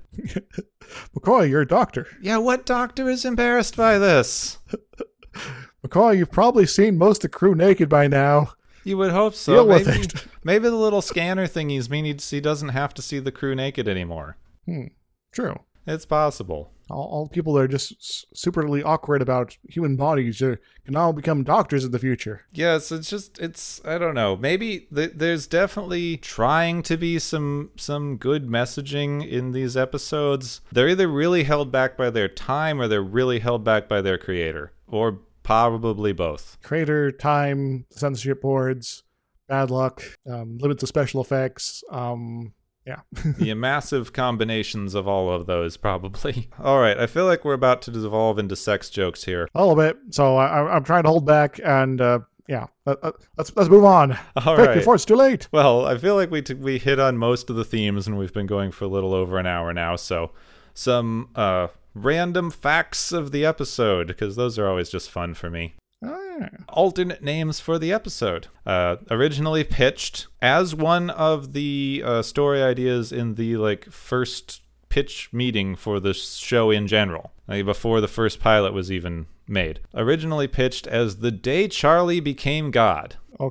McCoy, you're a doctor. Yeah, what doctor is embarrassed by this? McCoy, you've probably seen most of the crew naked by now. You would hope so. Deal with maybe, it. maybe the little scanner thingies mean he he doesn't have to see the crew naked anymore. Hmm. True. It's possible. All, all people that are just s- superly awkward about human bodies are, can all become doctors in the future. Yes, it's just, it's, I don't know. Maybe th- there's definitely trying to be some some good messaging in these episodes. They're either really held back by their time or they're really held back by their creator. Or probably both. Creator, time, censorship boards, bad luck, um, limits of special effects, um... Yeah. The massive combinations of all of those, probably. All right, I feel like we're about to devolve into sex jokes here. A little bit. So I, I'm trying to hold back, and uh, yeah, let, let's let's move on. All Quick, right. before it's too late. Well, I feel like we t- we hit on most of the themes, and we've been going for a little over an hour now. So, some uh, random facts of the episode, because those are always just fun for me. Oh, yeah. Alternate names for the episode. Uh, originally pitched as one of the uh, story ideas in the like first pitch meeting for the show in general, like before the first pilot was even made. Originally pitched as The Day Charlie Became God. Okay.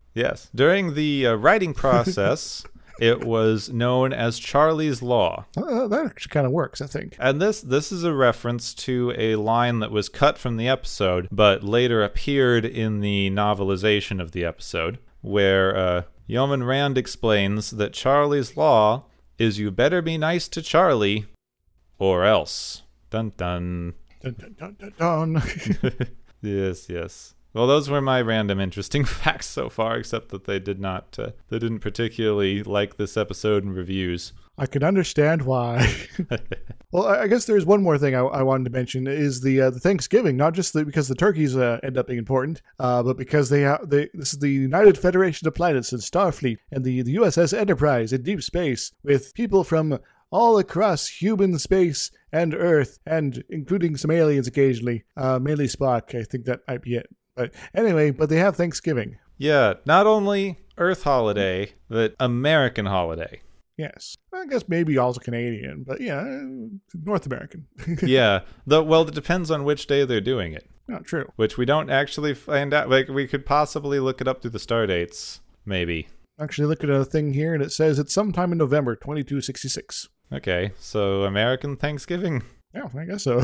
Yes. During the uh, writing process, it was known as Charlie's Law. Uh, that actually kind of works, I think. And this this is a reference to a line that was cut from the episode, but later appeared in the novelization of the episode, where uh, Yeoman Rand explains that Charlie's Law is you better be nice to Charlie, or else. Dun dun. Dun, dun, dun, dun, dun. Yes, yes. Well, those were my random interesting facts so far, except that they did not, uh, they didn't particularly like this episode in reviews. I can understand why. Well, I guess there's one more thing I, I wanted to mention is the uh, the Thanksgiving, not just the, because the turkeys uh, end up being important, uh, but because they ha- they this is the United Federation of Planets and Starfleet and the, the U S S Enterprise in deep space with people from all across human space and Earth, and including some aliens occasionally, uh, mainly Spock. I think that might be it. But anyway, but they have Thanksgiving. Yeah, not only Earth holiday, but American holiday. Yes. I guess maybe also Canadian, but yeah, North American. Yeah, the, well, it depends on which day they're doing it. Not true. Which we don't actually find out. Like, we could possibly look it up through the star dates, maybe. Actually, look at a thing here, and it says it's sometime in November, twenty-two sixty-six. Okay, so American Thanksgiving. Yeah, I guess so.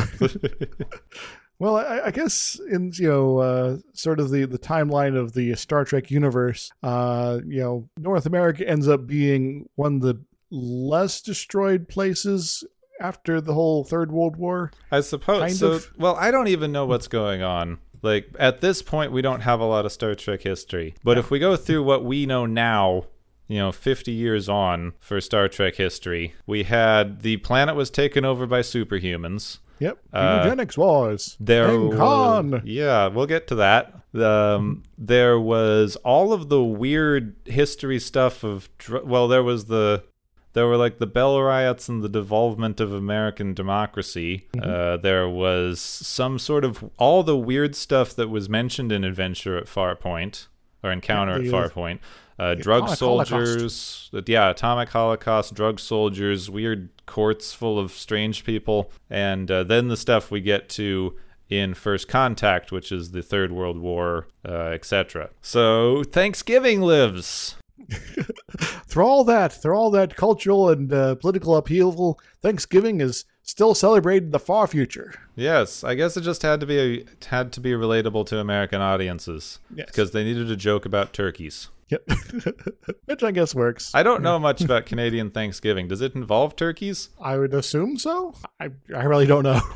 Well, I, I guess in, you know, uh, sort of the, the timeline of the Star Trek universe, uh, you know, North America ends up being one of the less destroyed places after the whole Third World War. I suppose. Kind so, of. Well, I don't even know what's going on. Like, at this point, we don't have a lot of Star Trek history. But Yeah. if we go through what we know now, you know, fifty years on for Star Trek history, we had the planet was taken over by superhumans. Yep. Uh, Eugenics wars. There Hang was, on. yeah, we'll get to that. Um, there was all of the weird history stuff of, dr- well, there was the, there were like the Bell riots and the devolvement of American democracy. Mhm. Uh, there was some sort of, all the weird stuff that was mentioned in Adventure at Farpoint, or Encounter Yeah, at the, uh, Farpoint. Uh, the drug Atomic soldiers, uh, yeah, atomic holocaust, drug soldiers, weird courts full of strange people, and uh, then the stuff we get to in First Contact, which is the Third World War, uh, et cetera. So Thanksgiving lives. Through all that, through all that cultural and uh, political upheaval, Thanksgiving is still celebrated in the far future. Yes, I guess it just had to be a, it had to be relatable to American audiences Yes. because they needed a joke about turkeys. Yep. Which I guess works. I don't know much about Canadian Thanksgiving. Does it involve turkeys? I would assume so. I I really don't know.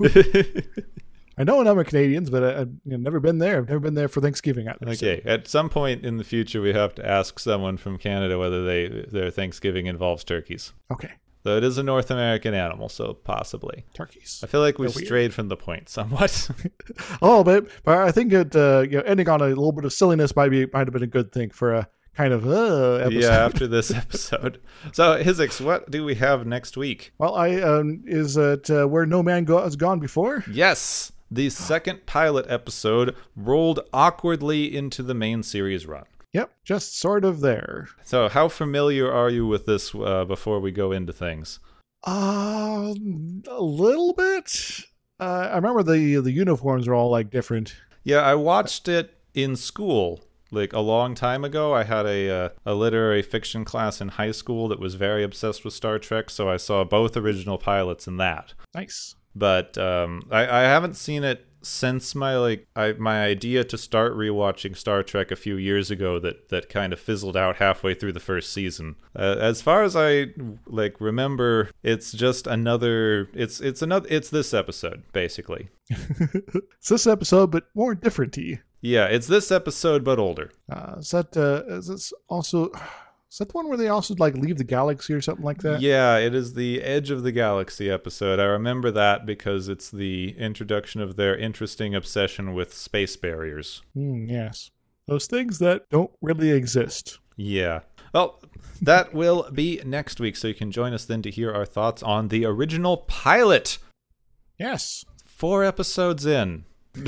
I know a number of Canadians, but I, I've never been there. I've never been there for Thanksgiving. Either, so- Okay, at some point in the future, we have to ask someone from Canada whether they their Thanksgiving involves turkeys. Okay. Though it is a North American animal, so possibly. Turkeys. I feel like we've They're weird. strayed from the point somewhat. A little bit, but I think it uh, you know, ending on a little bit of silliness might be might have been a good thing for a kind of uh, episode. Yeah, after this episode. So, Hizix, what do we have next week? Well, I um, is it uh, Where No Man Go- Has Gone Before? Yes, the second pilot episode rolled awkwardly into the main series run. Yep, just sort of there. So, how familiar are you with this uh, before we go into things? Uh, a little bit. Uh, I remember the the uniforms were all like different. Yeah, I watched it in school. Like a long time ago, I had a uh, a literary fiction class in high school that was very obsessed with Star Trek, so I saw both original pilots in that. Nice. But um, I, I haven't seen it since my like I, my idea to start rewatching Star Trek a few years ago that, that kind of fizzled out halfway through the first season. Uh, as far as I like remember, it's just another. It's it's another. It's this episode basically. It's this episode, but more different-y. Yeah, it's this episode but older. Uh, is that uh, is this also? Is that the one where they also like leave the galaxy or something like that? Yeah, it is the Edge of the Galaxy episode. I remember that because it's the introduction of their interesting obsession with space barriers. Mm, yes, those things that don't really exist. Yeah. Well, that will be next week, so you can join us then to hear our thoughts on the original pilot. Yes. Four episodes in.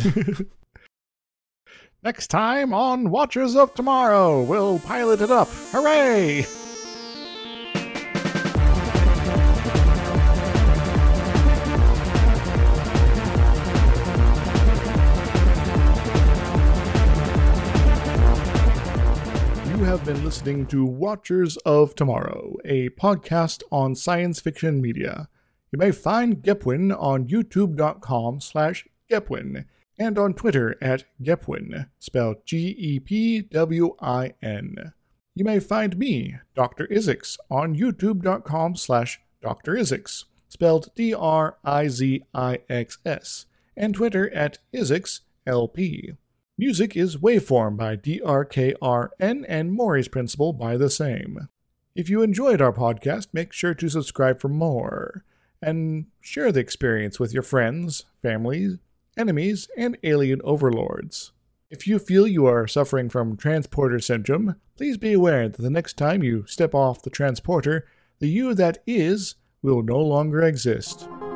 Next time on Watchers of Tomorrow, we'll pilot it up. Hooray! You been listening to Watchers of Tomorrow, a podcast on science fiction media. You may find Gepwin on youtube.com slash Gepwin and on Twitter at Gepwin, spelled G E P W I N. You may find me, Doctor Isix, on youtube.com slash Doctor Isix, spelled D R I Z I X S, and Twitter at IsixLP. Music is Waveform by D R K R N and Maury's Principle by the same. If you enjoyed our podcast, make sure to subscribe for more, and share the experience with your friends, families, enemies, and alien overlords. If you feel you are suffering from transporter syndrome, please be aware that the next time you step off the transporter, the you that is will no longer exist.